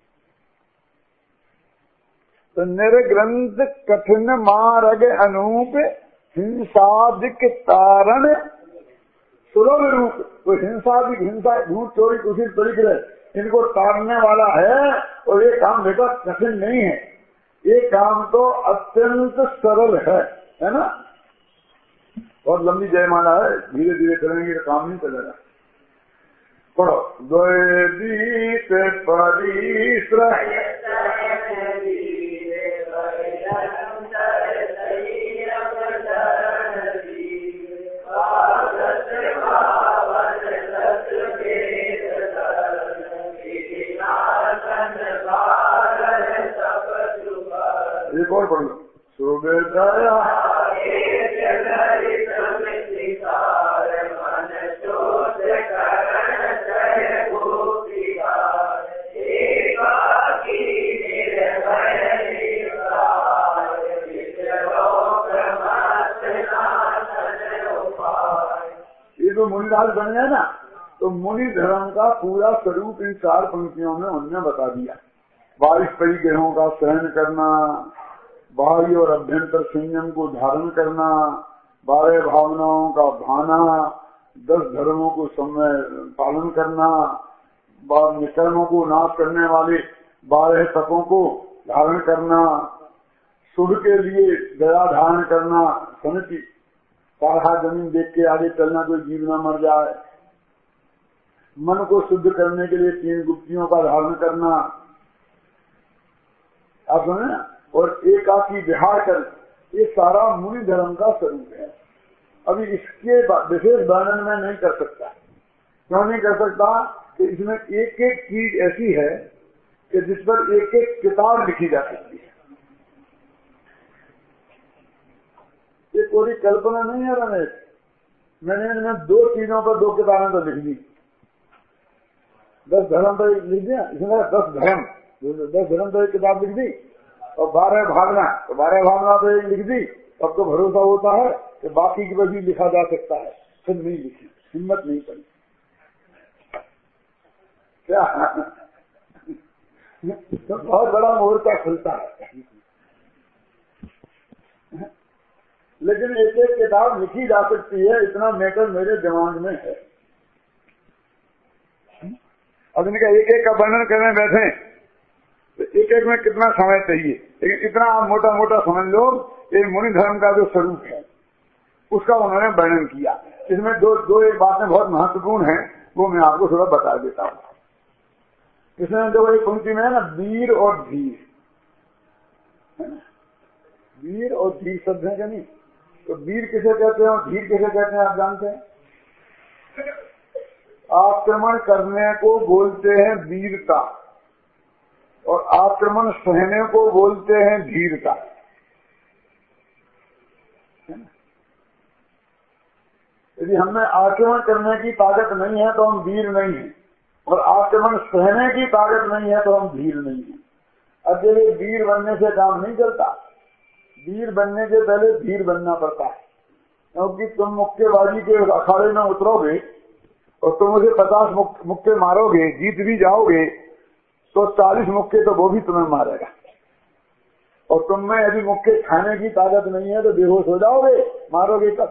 तो निर्ग्रंथ कठिन मार्ग अनूप हिंसादिक तारण सुलभ रूप। तो हिंसादिक हिंसा झूठ चोरी कुछ परिग्रह इनको तारने वाला है, और ये काम बेटा कठिन नहीं है, ये काम तो अत्यंत सरल है, है ना। बहुत लंबी जयमाला है, धीरे धीरे करेंगे तो काम नहीं चलेगा। पढ़ो। द्वैदीत परिश्रम एक और पढ़ लो। सुबेदाया ये तो मुनिदास बन गया ना। तो मुनि धर्म का पूरा स्वरूप इन चार पंक्तियों में उन्होंने बता दिया। बाईस परिग्रहों का सहन करना, बाह्य और अभ्यंतर संयम को धारण करना, बारह भावनाओं का भाना, दस धर्मों को समय पालन करना, कर्मों को नाश करने वाले बारह तपों को धारण करना, शुभ के लिए दया धारण करना, समिति सारा जमीन देख के आगे चलना, कोई जीव न मर जाए, मन को शुद्ध करने के लिए तीन गुप्तियों का धारण करना, आप सुने ना, और एकाकी विहार कर, ये सारा मुनि धर्म का स्वरूप है। अभी इसके विशेष वर्णन में नहीं कर सकता। क्यों नहीं कर सकता? कि इसमें एक एक चीज ऐसी है कि जिस पर एक एक किताब लिखी जा सकती है। ये कोई कल्पना नहीं है रमेश। मैंने इनमें दो चीजों पर दो किताबें तो लिख दी। दस धर्म पर लिख दिया, इसमें दस धर्म दस धर्म पर एक किताब लिख दी, और बारह भावना तो बारह भावना तो एक लिख दी। अब तो भरोसा होता है कि बाकी की पर भी लिखा जा सकता है, फिर नहीं लिखी, हिम्मत नहीं पड़ी। क्या तो बहुत बड़ा मोर्चा खुलता है। लेकिन एक एक किताब लिखी जा सकती है, इतना मैटर मेरे दिमाग में है। अब इनका एक एक का वर्णन करने बैठे तो एक एक में कितना समय चाहिए, लेकिन इतना आप मोटा मोटा समझ लो, ये मुनि धर्म का जो स्वरूप है उसका उन्होंने वर्णन किया। इसमें दो दो एक बातें बहुत महत्वपूर्ण हैं, वो मैं आपको थोड़ा बता देता हूँ। इसमें जो एक पंक्ति में है ना, वीर और धीर, है ना, वीर और धीर शब्द है क्या नहीं? तो वीर किसे कहते हैं और धीर किसे कहते हैं आप जानते हैं? आक्रमण करने को बोलते हैं वीरता, और आक्रमण सहने को बोलते हैं धीरता। यदि हमें आक्रमण करने की ताकत नहीं है तो हम वीर नहीं हैं, और आक्रमण सहने की ताकत नहीं है तो हम धीर नहीं हैं। अकेले वीर बनने से काम नहीं चलता, वीर बनने के पहले धीर बनना पड़ता है। क्योंकि तुम मुक्केबाजी के अखाड़े में उतरोगे और तुम उसे पचास मुक्के मारोगे, जीत भी जाओगे, तो चालीस मुक्के तो वो भी तुम्हें मारेगा, और तुम में यदि मुक्के खाने की ताकत नहीं है तो बेहोश हो जाओगे, मारोगे कब?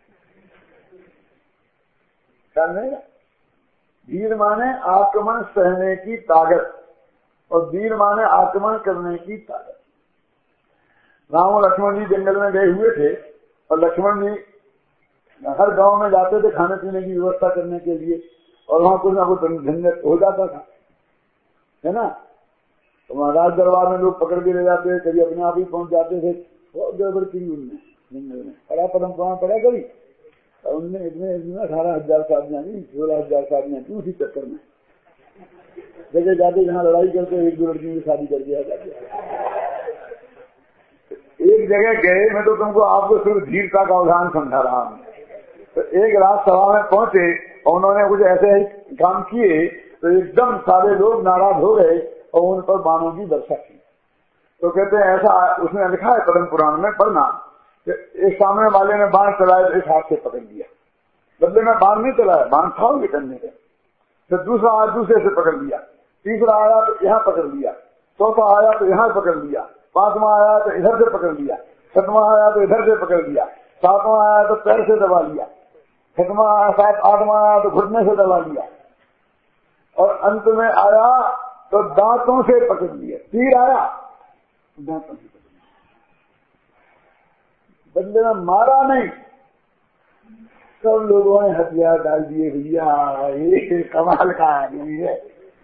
ख्याल नहीं है। वीर माने आक्रमण सहने की ताकत, और वीर माने आक्रमण करने की ताकत। राम और लक्ष्मण जी जंगल में गए हुए थे, और लक्ष्मण जी हर गांव में जाते थे खाने पीने की व्यवस्था करने के लिए, और वहां कुछ ना कुछ झंझट हो जाता था, है ना। तो वहां राज दरबार में लोग पकड़ के ले जाते, कभी अपने आप ही पहुंच जाते थे। बहुत गड़बड़ की उनने जंगल में पड़ा परम्परा पड़ा कभी, उनने इतने अठारह हजार साधना नहीं, सोलह हजार साधना की उसी चक्कर में जगह जाते जहाँ लड़ाई करते एक दो लड़कियों की शादी कर दिया जाता। एक जगह गए, मैं तो तुमको आपको सिर्फ धीरता का उदाहरण समझा रहा हूँ। तो एक रात सभा में पहुंचे और उन्होंने कुछ ऐसे ही काम किए तो एकदम सारे लोग नाराज हो गए और उन पर बाणों की वर्षा की। तो कहते हैं ऐसा उसने लिखा है पद्म पुराण में, पढ़ना, एक सामने वाले ने बाण चलाया तो एक हाथ से पकड़ लिया, बदले में बाण नहीं चलाया, बाण था उनके करने के। फिर दूसरा आया दूसरे से पकड़ लिया, तीसरा आया तो यहाँ पकड़ लिया, चौथा आया तो यहाँ पकड़ लिया, पांचवा आया तो इधर से पकड़ लिया, छठवां आया तो इधर से पकड़ लिया, सातवां आया तो पैर से दबा लिया, छठवां आया सात आठवां आया तो घुटने से दबा लिया, और अंत में आया तो दांतों से पकड़ लिया। तीर आया दांतों से पकड़ लिया, बदले में मारा नहीं। सब लोगों ने हथियार डाल दिए, भैया ये कमाल का आदमी है।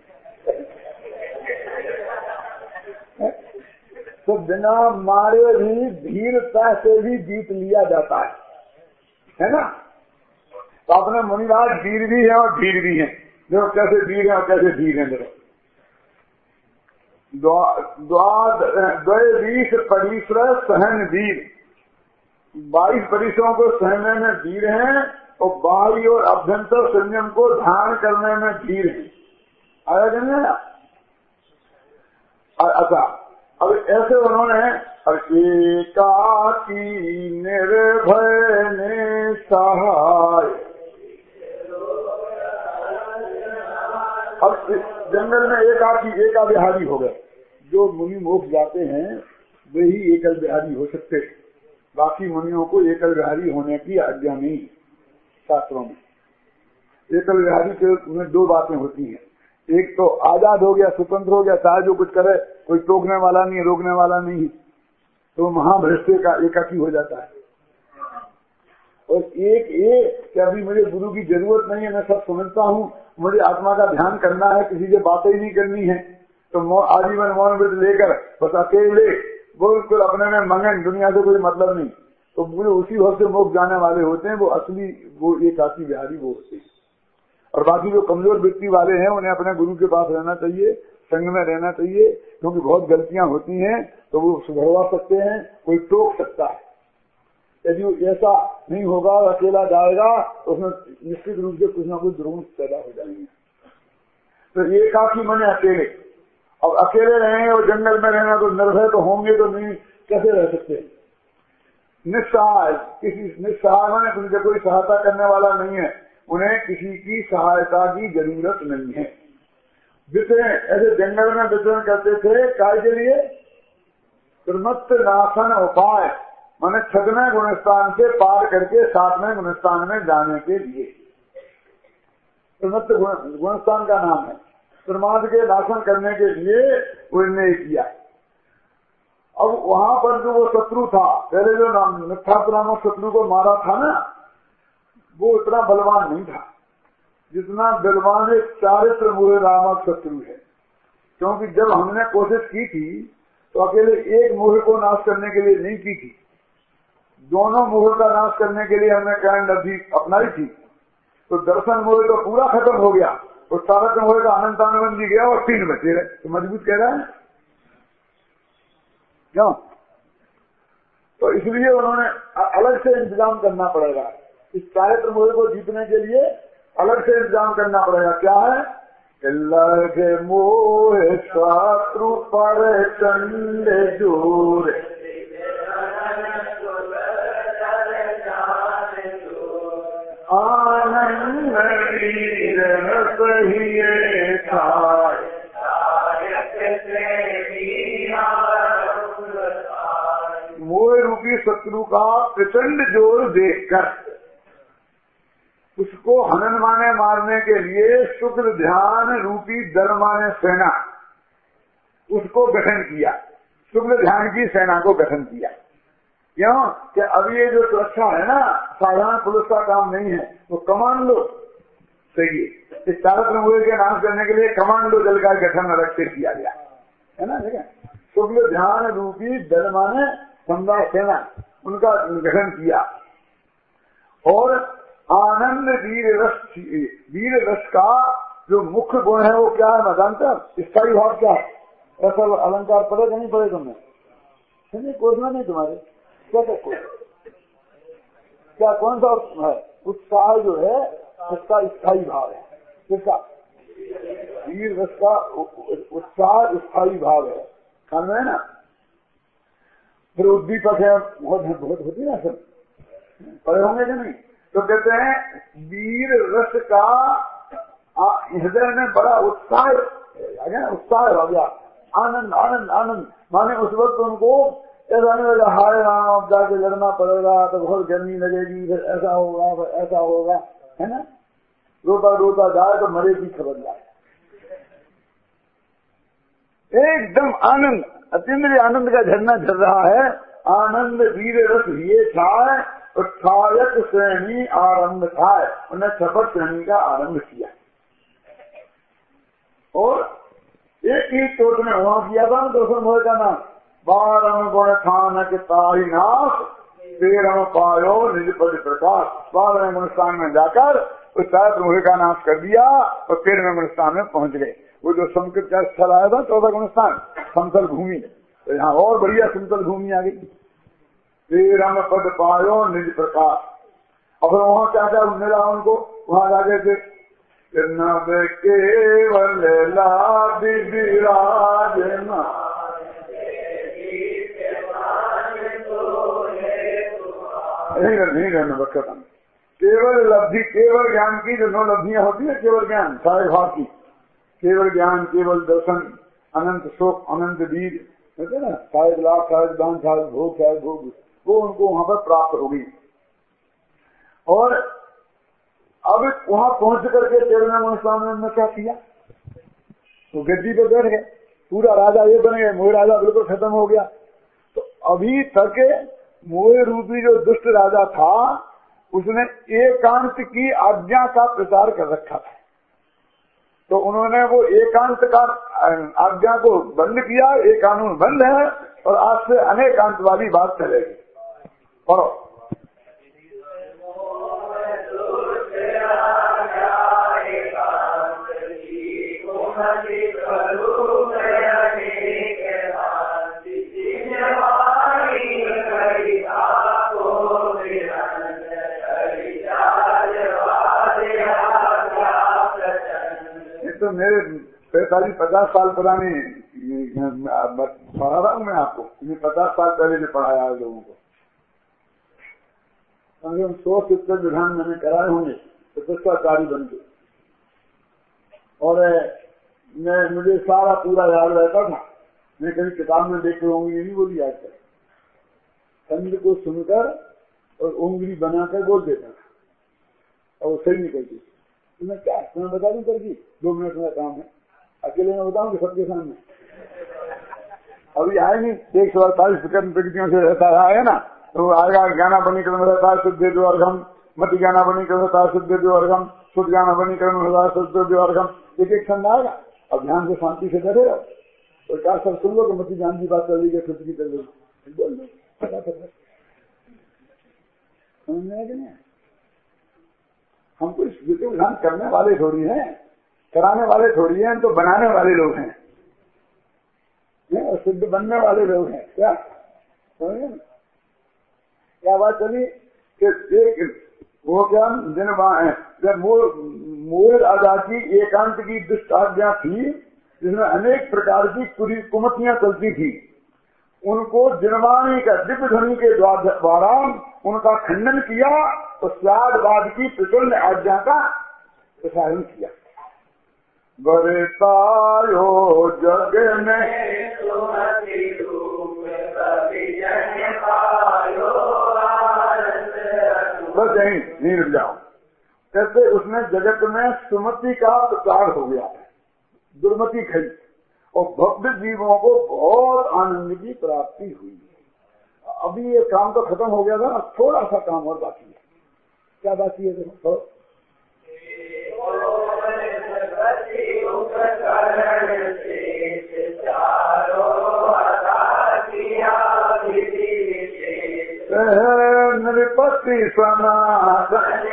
तो बिना मारे भी धीरता से भी जीत लिया जाता है, है ना। तो अपने मुनिराज वीर भी हैं और धीर भी हैं। देखो कैसे वीर हैं और कैसे धीर हैं। देखो द्वैवीस परिसर सहन वीर, बाईस परिसरों को सहने में वीर हैं और बाहरी और अभ्यंतर संयम को ध्यान करने में वीर हैं। आया जाने अच्छा। अब ऐसे उन्होंने एकाकी निर्भय ने सहाय। अब जंगल में एकाकी एका बिहारी हो गए। जो मुनि मोक्ष जाते हैं वे ही एकल बिहारी हो सकते, बाकी मुनियों को एकल बिहारी होने की आज्ञा नहीं शास्त्रों में। एकल बिहारी के में दो बातें होती हैं, एक तो आजाद हो गया, स्वतंत्र हो गया, चाहे जो कुछ करे, कोई टोकने वाला नहीं, रोकने वाला नहीं, तो महाभ्रष्टे का एकाकी हो जाता है। और एक ये कि अभी मुझे गुरु की जरूरत नहीं है, मैं सब समझता हूँ, मुझे आत्मा का ध्यान करना है, किसी से बातें ही नहीं करनी है, तो आजीवन मौन व्रत लेकर बस अकेले बिल्कुल अपने में मगन, दुनिया से कोई मतलब नहीं, तो मुझे उसी वक्त से मोक्ष जाने वाले होते हैं। वो असली वो एकाकी बिहारी वो होते हैं। और बाकी जो कमजोर व्यक्ति वाले हैं उन्हें अपने गुरु के पास रहना चाहिए, संग में रहना चाहिए, क्योंकि बहुत गलतियां होती हैं तो वो सुधरवा सकते हैं, कोई टोक सकता है। यदि ऐसा नहीं होगा, अकेला जाएगा तो उसमें निश्चित रूप से कुछ ना कुछ दुर्गुण पैदा हो जाएंगे। तो एकाकी माने अकेले, अब अकेले रहेंगे और जंगल में रहना तो निर्भय तो होंगे तो नहीं, कैसे रह सकते। निस्सहाय, किसी निस्सहाय माने उनसे कोई सहायता करने वाला नहीं है, उन्हें किसी की सहायता की जरूरत नहीं है। विचरण, ऐसे जंगल में विचरण करते थे, काय के लिए? प्रमत्त नाशन उपाय, माने छठवें गुणस्थान से पार करके सातवें गुणस्थान में जाने के लिए। प्रमत्त गुणस्थान का नाम है, प्रमाद के नाशन करने के लिए उन्होंने किया। अब वहां पर जो वो शत्रु था, पहले जो नाम मिथ्यात्व नामक शत्रु को मारा था ना, वो उतना बलवान नहीं था जितना बलवान एक चारित्र मूल नामक शत्रु है। क्योंकि जब हमने कोशिश की थी तो अकेले एक मूल को नाश करने के लिए नहीं की थी, दोनों मूल का नाश करने के लिए हमने करण नदी अपनाई थी। तो दर्शन मूल तो पूरा खत्म हो गया, और चारक मूल का अनंतानुबंधी गया और तीन बचे रहे। तो मजबूत कह रहा है क्यों? तो इसलिए उन्होंने अलग से इंतजाम करना पड़ेगा। इस चारित्र मोह को जीतने के लिए अलग से इंतजाम करना पड़ेगा। क्या है? लगे मोह शत्रु पर चंड जोर, आनंद सहिए खाए, मोह रूपी शत्रु का प्रचंड जोर देखकर उसको हनन माने मारने के लिए शुक्र ध्यान रूपी दल माने सेना उसको गठन किया। शुक्र ध्यान की सेना को गठन किया। क्यों? कि अब ये जो सुरक्षा है ना, साधारण पुलिस का काम नहीं है, वो कमांडो चाहिए। इस चारक मूल के नाश करने के लिए कमांडो दल का गठन अलग से किया गया है ना। ठीक है, शुक्र ध्यान रूपी दल माने समुदाय सेना, उनका गठन किया। और आनंद वीर रस, वीर रस का जो मुख्य गुण है वो क्या है मैं जानता? स्थायी भाव क्या है? ऐसा अलंकार पड़े नहीं पड़े तुमने? नहीं, कोसना नहीं तुम्हारे क्या क्या क्या कौन सा है? उत्साह जो है उसका स्थायी भाव है। किसका? वीर रस का उत्साह स्थायी भाव है। खान में है ना, फिर उद्दीपक है, बहुत बहुत होती ना सब पढ़े होंगे कि नहीं? तो कहते हैं वीर रस का हृदय में बड़ा उत्साह आ गया, उत्साह हो गया, आनंद आनंद आनंद। माने उस वक्त उनको ऐसा नहीं लगा हाय राम जाके लड़ना पड़ेगा तो बहुत गर्मी लगेगी, फिर ऐसा होगा फिर ऐसा होगा, है ना। रोता रोता जाए तो मरे की खबर जाए। एकदम आनंद, अत्यंत आनंद का झरना झर रहा है। आनंद वीर रस ये छाए उत्थायक श्रेणी आरंभ था। उन्हें शपथ श्रेणी का आरंभ किया और एक ही चोट में वहां किया था दर्शन भय का नाम। बारम गुण थानक ताही नाश तेरम पायो निज पद प्रकाश। बारहवें गुण स्थान में जाकर उस सात मुहे का नाश कर दिया और तेरहवें गुण स्थान में पहुंच गए। वो जो संकट का स्थल आया था चौदह गुण स्थान समतल भूमि, तो यहाँ और बढ़िया समतल भूमि आ गई। तेरम पद पायो निज प्रकाश। और वहाँ क्या क्या मिला उनको? वहाँ जाके थे नव केवल लाभ विराज नहीं रहना बच्चा। केवल लब्धि, केवल ज्ञान की जो नौ लब्धियां होती है, केवल ज्ञान सारे भाव की, केवल ज्ञान, केवल दर्शन, अनंत शोक, अनंत वीर, कहते ना, शायद लाभ, शायद दान, शायद भोग, शायद भोग, वो उनको वहां पर प्राप्त होगी। और अब वहां पहुंच करके तेरहवें गुण स्थान में क्या किया? तो गद्दी पे बैठ गए, पूरा राजा ये बन गए, मोह राजा बिल्कुल खत्म हो गया। तो अभी तक मोह रूपी जो दुष्ट राजा था उसने एकांत की आज्ञा का प्रचार कर रखा था। तो उन्होंने वो एकांत का आज्ञा को बंद किया। एक कानून बंद है और आज से अनेकांत वाली बात चलेगी। पढ़ो। तो मेरे पैंतालीस पचास साल पुरानी पढ़ा रहा हूँ मैं आपको, पचास साल पहले से पढ़ाया है लोगों को। हम सौ शिक्षक विधान मैंने कराए होंगे प्रतिष्ठाचारी बन के, और मैं मुझे सारा पूरा याद रहता था। मैं कभी किताब में देख रहा हूँ, ये नहीं बोली याद कर, चंद्र को सुनकर और उंगली बनाकर बोल देता था और सही निकलती। तो मैं क्या मैं बता दूं करके, दो मिनट में काम है, अकेले में बताऊंगी सबके सामने। अभी आए नहीं, एक सौ अड़तालीस प्रकृतियों से रहता है ना, तो आएगा ज्ञाना बनीकरण रहता है शुद्ध जो अर्घम, मत ज्ञाना बनीकरण रहता है शुद्ध जो अर्घम, शुद्ध ज्ञाना बनीकरण रहता है शुद्ध जो अर्घम। एक एक छंद आएगा, अब ध्यान से शांति से बैठे रहो तो क्या सब सुन लो कि मत ज्ञान की बात कर ली, शुद्ध की कर ली, बोल दो, समझ में आया कि नहीं? हमको इस विधि विधान करने वाले थोड़ी हैं, कराने वाले थोड़ी हैं, तो बनाने वाले लोग हैं और सिद्ध बनने वाले लोग हैं। क्या क्या बात चली कि एक वो क्या दिन जब मोह राजा की एकांत की दुष्ट आज्ञा थी जिसमें अनेक प्रकार की कुमतियां चलती थी, उनको जिनवाणी का दिव्य ध्वनि के द्वारा उनका खंडन किया और स्वादवाद की प्रचंड आज्ञा का प्रसारण किया। बरतायो जग में बस यही नहीं रुक जाओ। कैसे उसने जगत में सुमति का प्रचार हो गया है, दुर्मति खई और भक्त जीवों को बहुत आनंद की प्राप्ति हुई। अभी ये काम तो खत्म हो गया था ना, थोड़ा सा काम और बाकी है। क्या बाकी है देखो? नृपति सनातन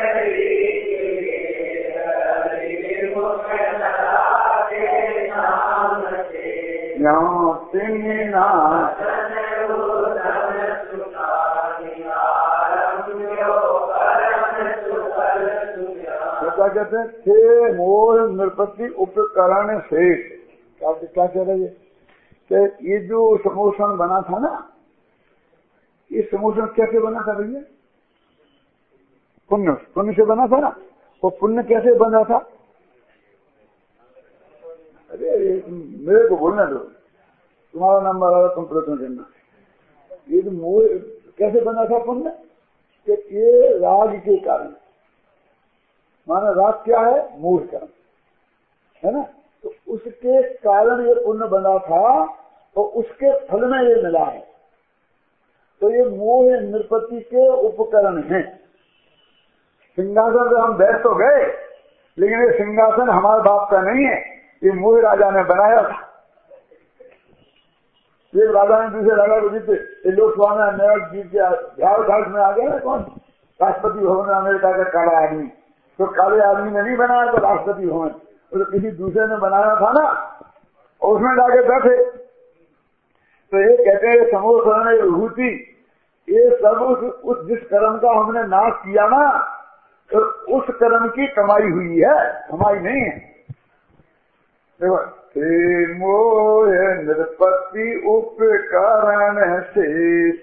कहते हैं थे मोह निरपत्ति उपकरण से, क्या क्या कह रहे हैं कि ये जो समोषण बना था ना, ये समोषण कैसे बना था भैया? पुण्य पुण्य से बना था ना। वो पुण्य कैसे बना था? अरे मेरे को बोलना दो, तुम्हारा नंबर आ रहा, तुम प्रश्न करना। ये जो मोह कैसे बना था पुण्य? कि ये राग के कारण, माना राग क्या है? मोह का, है ना। तो उसके कारण ये पुण्य बना था और उसके फल में ये मिला है। तो ये मोह निरपत्ति के उपकरण हैं। सिंहासन पे हम बैठ तो गए, लेकिन ये सिंहासन हमारे बाप का नहीं है, ये मोह राजा ने बनाया था। ये राजा ने दूसरे राजा को जीते, ये लोकसभा में अमेरिका जीत के बिहार घाट में आ गया ना, कौन राष्ट्रपति भवन में अमेरिका का काला आदमी, तो काले आदमी ने नहीं बनाया था राष्ट्रपति भवन, तो किसी दूसरे ने बनाया था ना, और उसमें जाके बैठे। तो ये कहते हैं समोषण विभूति, ये सब उस, उस जिस कर्म का हमने नाश किया ना, तो उस कर्म की कमाई हुई है, कमाई नहीं है। देखो, मोह निरपत्ति उपकरण शेष,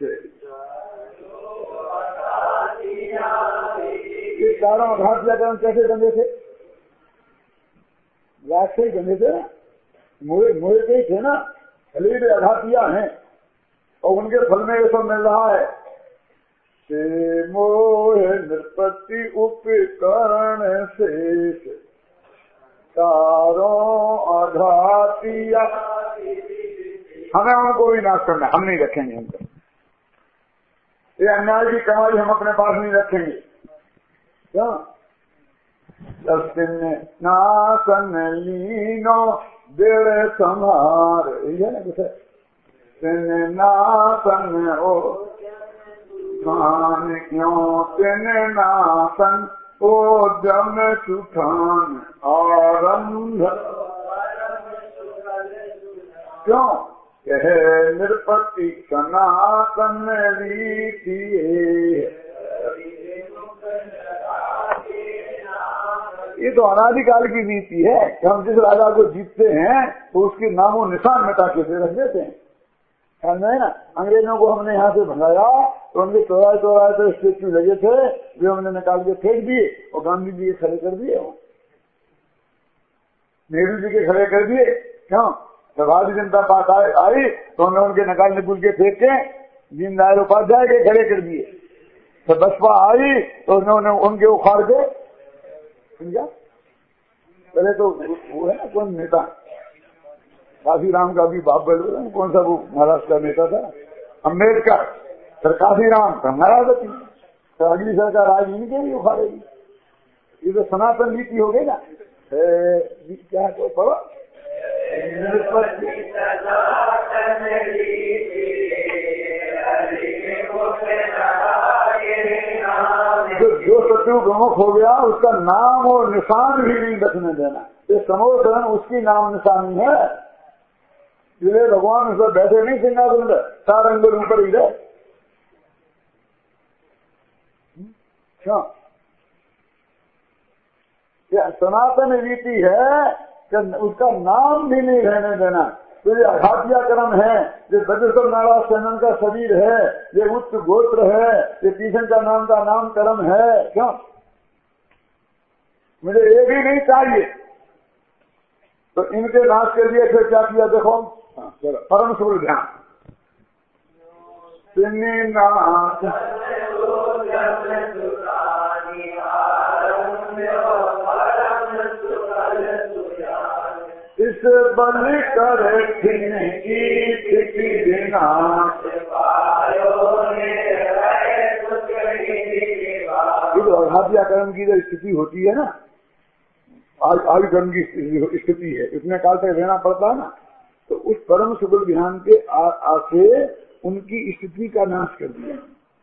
ये चारों आघात व्याकरण कैसे बंधे थे? राग से ही बंधे थे ना, मोह मोह के ही थे ना, खलील आघातिया हैं और उनके फल में ये सब मिल रहा है। मोह निरपत्ति उपकरण शेष, चारों आघातिया, हमें उनको भी नाश करना, हम नहीं रखेंगे उनको। ये अन्याय की कमाई हम अपने पास नहीं रखेंगे। क्या नासन लीनो बेड़े संहार, ये ना कुछ है नासन ओ खान क्यों तेन नासन ओ जम सुठान आरंभ क्यों कह निरपत्ति सनातन रीति। ये तो अनादिकाल की रीति है कि हम जिस राजा को जीतते हैं तो उसके नामों निशान मिटा के रख देते हैं, है ना। अंग्रेजों को हमने यहाँ से भगाया तो उनके चौराहे चौराहे तो स्टेच्यू लगे थे, वे हमने निकाल के फेंक दिए और गांधी जी के खड़े कर दिए, नेहरू जी के खड़े कर दिए। क्यों? जब भारतीय जनता पार्टी आई तो हमने उनके निकाल निकुल के फेंक के दीनदयाल उपाध्याय के खड़े कर दिए। तो बसपा आई तो उन्होंने उनके उखाड़ के, समझा। पहले तो वो है ना कौन नेता, काशीराम का भी बाप बोलो, कौन सा वो महाराष्ट्र का नेता था, अम्बेडकर, फिर काशीराम, फिर मायावती, तो अगली सरकार आज इनके भी उखाड़ेगी। ये तो सनातन नीति हो गई ना। क्या तो पढ़ो, जो जो शत्रु प्रमुख हो गया उसका नाम और निशान भी नहीं रखने देना। ये समोषण उसकी नाम निशानी है, इसलिए भगवान उस पर बैठे नहीं सिंहासन पर, चार अंगुल ऊपर ही रहे। क्यों? यह सनातन रीति है कि उसका नाम भी नहीं रहने देना। तो ये आघातिया कर्म है, ये बजरंग नारायण सेनन का शरीर है, ये उच्च गोत्र है, ये किशन का नाम का नाम कर्म है। क्यों? मुझे ये भी नहीं चाहिए, तो इनके नाश के लिए फिर क्या किया देखो, परम सूर्य ध्यान इस बल करे आघातिया कर्म की जो स्थिति होती है ना, आयु कर्म की स्थिति है, इतने काल तक रहना पड़ता है ना, तो उस परम सुगुल ध्यान के आसे उनकी स्थिति का नाश कर दिया।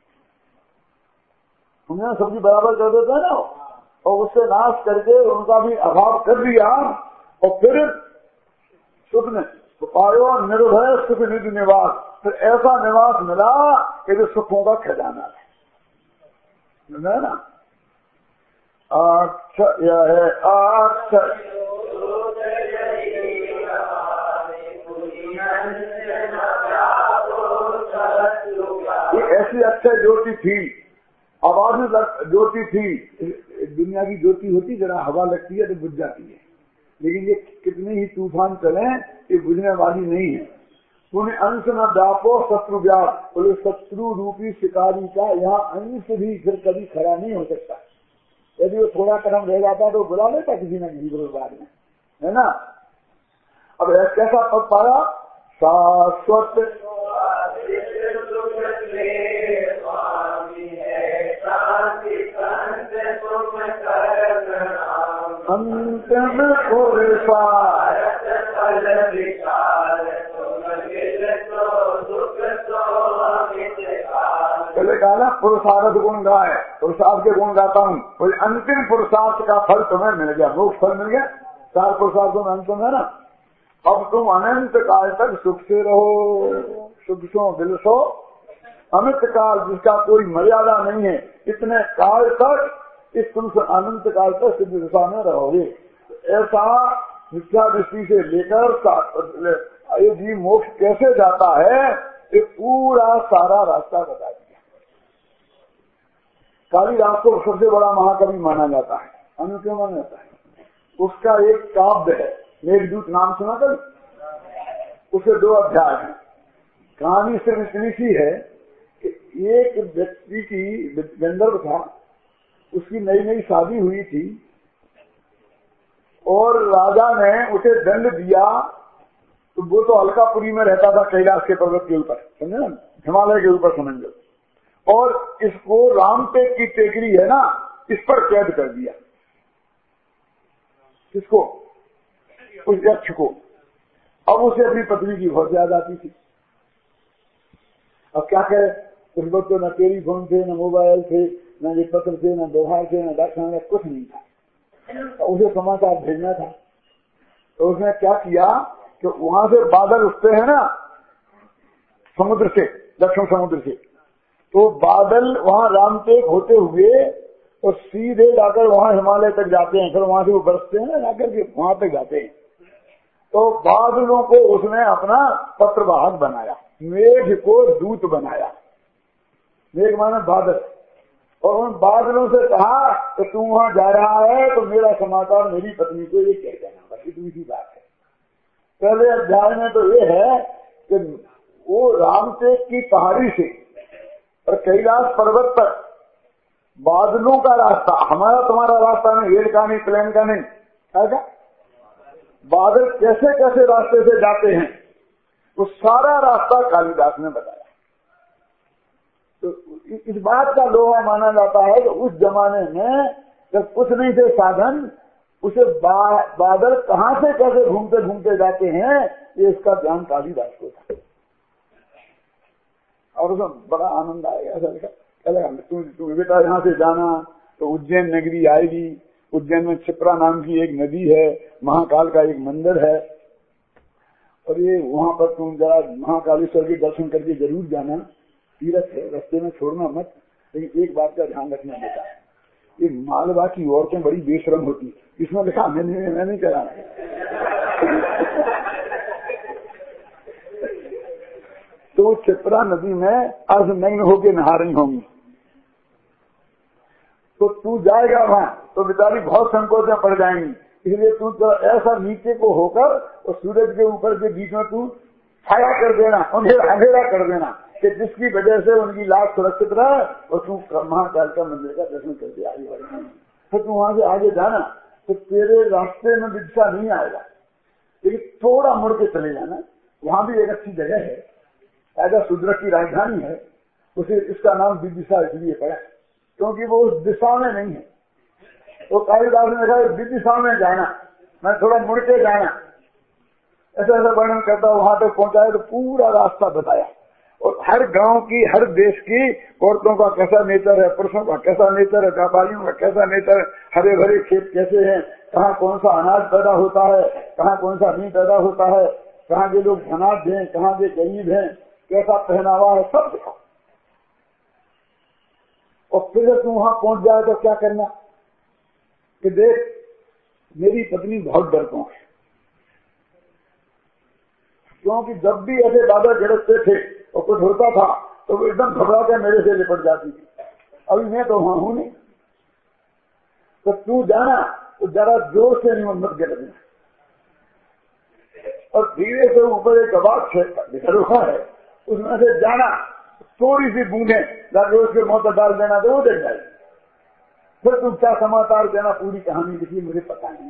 हमने सब्जी बराबर कर देता है ना, और उससे नाश करके उनका भी अभाव कर दिया, और फिर सुख ने पायो निर्भय सुख निधि निवास, फिर ऐसा निवास मिला कि जो सुखों का खजाना है ना। अक्षय है अक्षय ऐसी अक्षय ज्योति थी, आवाज में ज्योति थी। दुनिया की ज्योति होती जरा हवा लगती है तो बुझ जाती है, लेकिन ये कितने ही तूफान चले ये बुझने वाली नहीं है। पुण्य अंश न व्यापो शत्रु व्याप, बोले शत्रु रूपी शिकारी का यहाँ अंश भी फिर कभी खड़ा नहीं हो सकता। यदि वो थोड़ा कर्म रह जाता तो बुला लेता किसी न किसी बार में, है ना। अब कैसा पद पाया, शाश्वत अंतिम पुरुषार्थ पहले कहा ना पुरुषार्थ गुण गाए, पुरुषार्थ के गुण गाता हूँ, बोले अंतिम पुरुषार्थ का फल तुम्हें मिल गया, मोक्ष फल मिल गया। चार पुरुषार्थों में अंतिम है ना। अब तुम अनंत काल तक सुख से रहो, सुख सो दिल सो अमित काल, जिसका कोई मर्यादा नहीं है, इतने काल तक इस तुम अनंत काल तक सिद्ध दशा में रहोगे। ऐसा मिथ्या दृष्टि से लेकर ये जी मोक्ष कैसे जाता है, ये पूरा सारा रास्ता बता दिया। कालिदास को सबसे बड़ा महाकवि माना जाता है। अनु क्यों माना जाता है? उसका एक काव्य है, मेघदूत नाम सुना कभी? उसे दो अध्याय है। कहानी सिर्फ इतनी सी है कि एक व्यक्ति की गंधर्व था, उसकी नई नई शादी हुई थी और राजा ने उसे दंड दिया। तो वो तो अलकापुरी में रहता था, कैलाश के पर्वत के ऊपर, समझे ना, हिमालय के ऊपर समझ लो। और इसको रामटेक की टेकरी है ना, इस पर कैद कर दिया। किसको? उस यक्ष को। अब उसे अपनी पत्नी की बहुत याद आती थी। अब क्या करे, उस वक्त तो न टेलीफोन थे, न मोबाइल थे, न ये पत्र थे, न दोहार थे, न डाकखाना, कुछ नहीं था। उसे समाचार भेजना था। तो उसने क्या किया कि वहां से बादल उठते हैं ना समुद्र से, दक्षिण समुद्र से, तो बादल वहां रामटेक होते हुए और सीधे जाकर वहां हिमालय तक जाते हैं, फिर वहां से वो बरसते हैं ना, जाकर के वहां तक जाते हैं। तो बादलों को उसने अपना पत्रवाहक बनाया, मेघ को दूत बनाया। मेघ माने बादल। और उन बादलों से कहा कि तू वहां जा रहा है तो मेरा समाचार मेरी पत्नी को ये कह देना, बस इतनी सी बात है। पहले अध्याय में तो ये है कि वो रामटेक की पहाड़ी से और कैलाश पर्वत पर बादलों का रास्ता, हमारा तुम्हारा रास्ता नहीं, रेल का नहीं, प्लेन का नहीं, ऐसा बादल कैसे कैसे रास्ते से जाते हैं वो सारा रास्ता कालिदास ने बताया। तो इस बात का लोहा माना जाता है कि उस जमाने में जब कुछ नहीं थे साधन, उसे बा, बादल कहां से कैसे घूमते घूमते जाते हैं, ये इसका ध्यान कालिदास को था। और उसमें बड़ा आनंद आएगा। ऐसा तू तू बेटा यहाँ से जाना तो उज्जैन नगरी आएगी। उज्जैन में क्षिप्रा नाम की एक नदी है, महाकाल का एक मंदिर है, और ये वहां पर तुम जरा महाकालेश्वर के दर्शन करके जरूर जाना, तीर्थ है, रास्ते में छोड़ना मत। लेकिन एक बात का ध्यान रखना बेटा, ये मालवा की औरतें बड़ी बेशरम होती, इसमें लिखा मैंने मैं नहीं करा। तो क्षिप्रा नदी में अर्धनग्न होके नहा रही होंगी, तो तू जाएगा वहां तो बेचारी बहुत संकोच में पड़ जाएंगी। इसलिए तू तो ऐसा नीचे को होकर और सूरज के ऊपर के बीच में तू छाया कर देना, अंधेरा अंधेरा कर देना, कि जिसकी वजह से उनकी लाश सुरक्षित रहे और तू महाकाल का मंदिर का दर्शन करके आगे बढ़ेगा। फिर तू वहां से आगे जाना तो तेरे रास्ते में विदिशा नहीं आएगा, लेकिन थोड़ा मुड़ के चले जाना, वहां भी एक अच्छी जगह है, ऐसा शूद्र की राजधानी है, उसे इसका नाम विदिशा इसलिए पड़ा क्योंकि वो उस दिशा में नहीं है। तो कालिदास ने कहा विदिशा में जाना, मैं थोड़ा मुड़ के जाना, ऐसा ऐसा वर्णन करता। वहां तक पहुंचाया तो पूरा रास्ता बताया, और हर गांव की, हर देश की औरतों का कैसा नेचर है, पुरुषों का कैसा नेचर है, व्यापारियों का कैसा नेचर है, हरे भरे खेत कैसे हैं, कहाँ कौन सा अनाज पैदा होता है, कहाँ कौन सा नहीं पैदा होता है, कहाँ के लोग धनाढ्य हैं, कहाँ के गरीब हैं, कैसा पहनावा है, सब दिखा। और फिर तुम वहां पहुंच जाए तो क्या करना, कि देख मेरी पत्नी बहुत डरपोक है, क्योंकि जब भी ऐसे बादल गरजते थे और कुछ होता था तो वो एकदम घबरा के मेरे से लिपट जाती थी। अभी मैं तो वहां हूं नहीं, तो तू जाना तो जरा जोर से नहीं मत गरजना, और धीरे से ऊपर एक कबाब लिखा है उसमें से जाना, थोड़ी सी बूंदे जाके उसके मुंह पर डाल देना तो वो देख जाए। फिर तुम क्या समाचार देना, पूरी कहानी लिखी मुझे पता नहीं।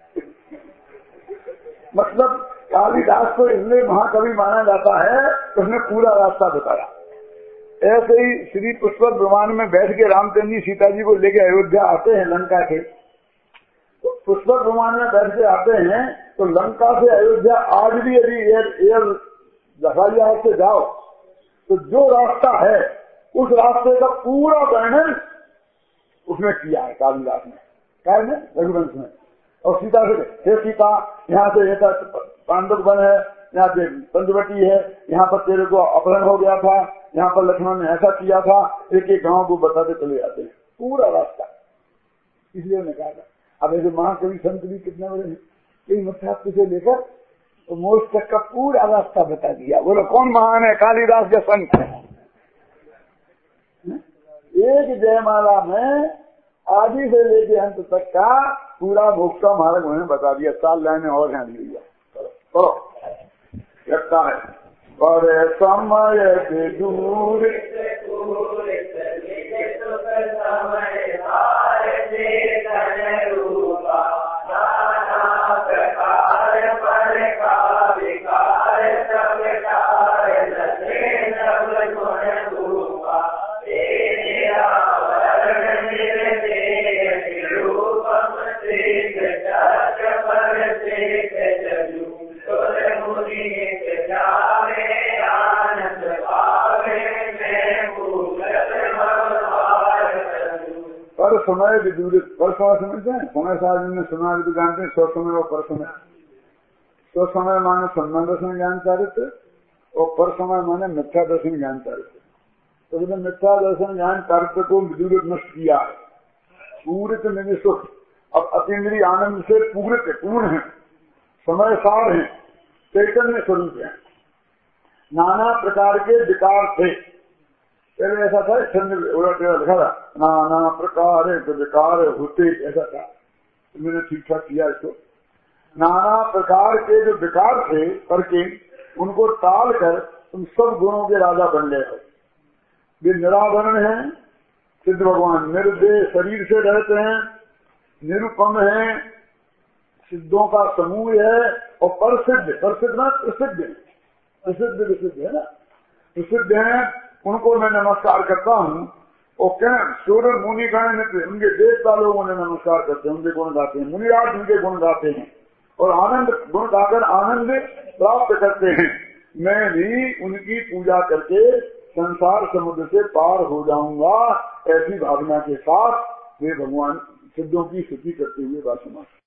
मतलब कालिदास को इसलिए महाकवि माना जाता है, उसने पूरा रास्ता बताया। ऐसे ही श्री पुष्पक विमान में बैठ के रामचंद्र जी सीता जी को लेके अयोध्या आते हैं लंका के, तो पुष्पक विमान में बैठ के आते हैं तो लंका से अयोध्या आज भी यदि एयर एयर जहाज से जाओ तो जो रास्ता है उस रास्ते का पूरा वर्णन उसने किया है कालिदास ने, क्या है रघुवंश में। और सीता से, हे सीता यहाँ से ऐसा पांडव वन है, यहाँ पे पंचवटी है, यहाँ पर तेरे को अपहरण हो गया था, यहाँ पर लक्ष्मण ने ऐसा किया था, एक एक गांव को बताते चले जाते हैं पूरा रास्ता। इसलिए उन्होंने कहा था अब ऐसे महाकवि संत भी कितने बड़े हैं, कई मत्स्य से लेकर तो मोक्ष तक का पूरा रास्ता बता दिया। बोलो कौन महान है? कालिदास का संत है। एक जयमाला में आदि से लेके अंत तक का पूरा मोक्ष का मार्ग उन्होंने बता दिया। साल लाइने और हैं दिया। चलो लगता है पर समय से दूर पर समय विदूर पर समय समझते हैं। समय साहब ने सुना भी जानते हैं, स्व समय और पर समय। स्व समय माने सम्मान दर्शन ज्ञान चारित्र और पर समय माने मिथ्या दर्शन ज्ञान चारित्र। तो उसने मिथ्या दर्शन ज्ञान चारित्र को विदूर नष्ट किया। पूरित निधि सुख, अब अतीन्द्रिय आनंद से पूरित पूर्ण है, समय सार है, चैतन्य स्वरूप है। नाना प्रकार के विकार थे, पहले ऐसा था छंद लिखा था नाना प्रकार विकार होते, ऐसा था। तो मैंने ठीक ठाक किया इसको। नाना प्रकार के जो विकार थे करके उनको टाल कर तुम सब गुणों के राजा बन गए हो। वे निरावरण हैं, सिद्ध भगवान निर्देह शरीर से रहते हैं, निरुपम है, सिद्धों का समूह है, और प्रसिद्ध प्रसिद्ध ना प्रसिद्ध प्रसिद्ध प्रसिद्ध है ना, प्रसिद्ध है, उनको मैं नमस्कार करता हूँ। और क्या सूर्य मुनि गण उनके देवता लोग उन्हें नमस्कार करते हैं, उनके गुण गाते हैं, मुनिराज उनके गुण गाते हैं और आनंद गुण गाकर आनंद प्राप्त करते हैं। मैं भी उनकी पूजा करके संसार समुद्र से पार हो जाऊंगा, ऐसी भावना के साथ वे भगवान सिद्धों की स्तुति करते हुए बात समाप्त।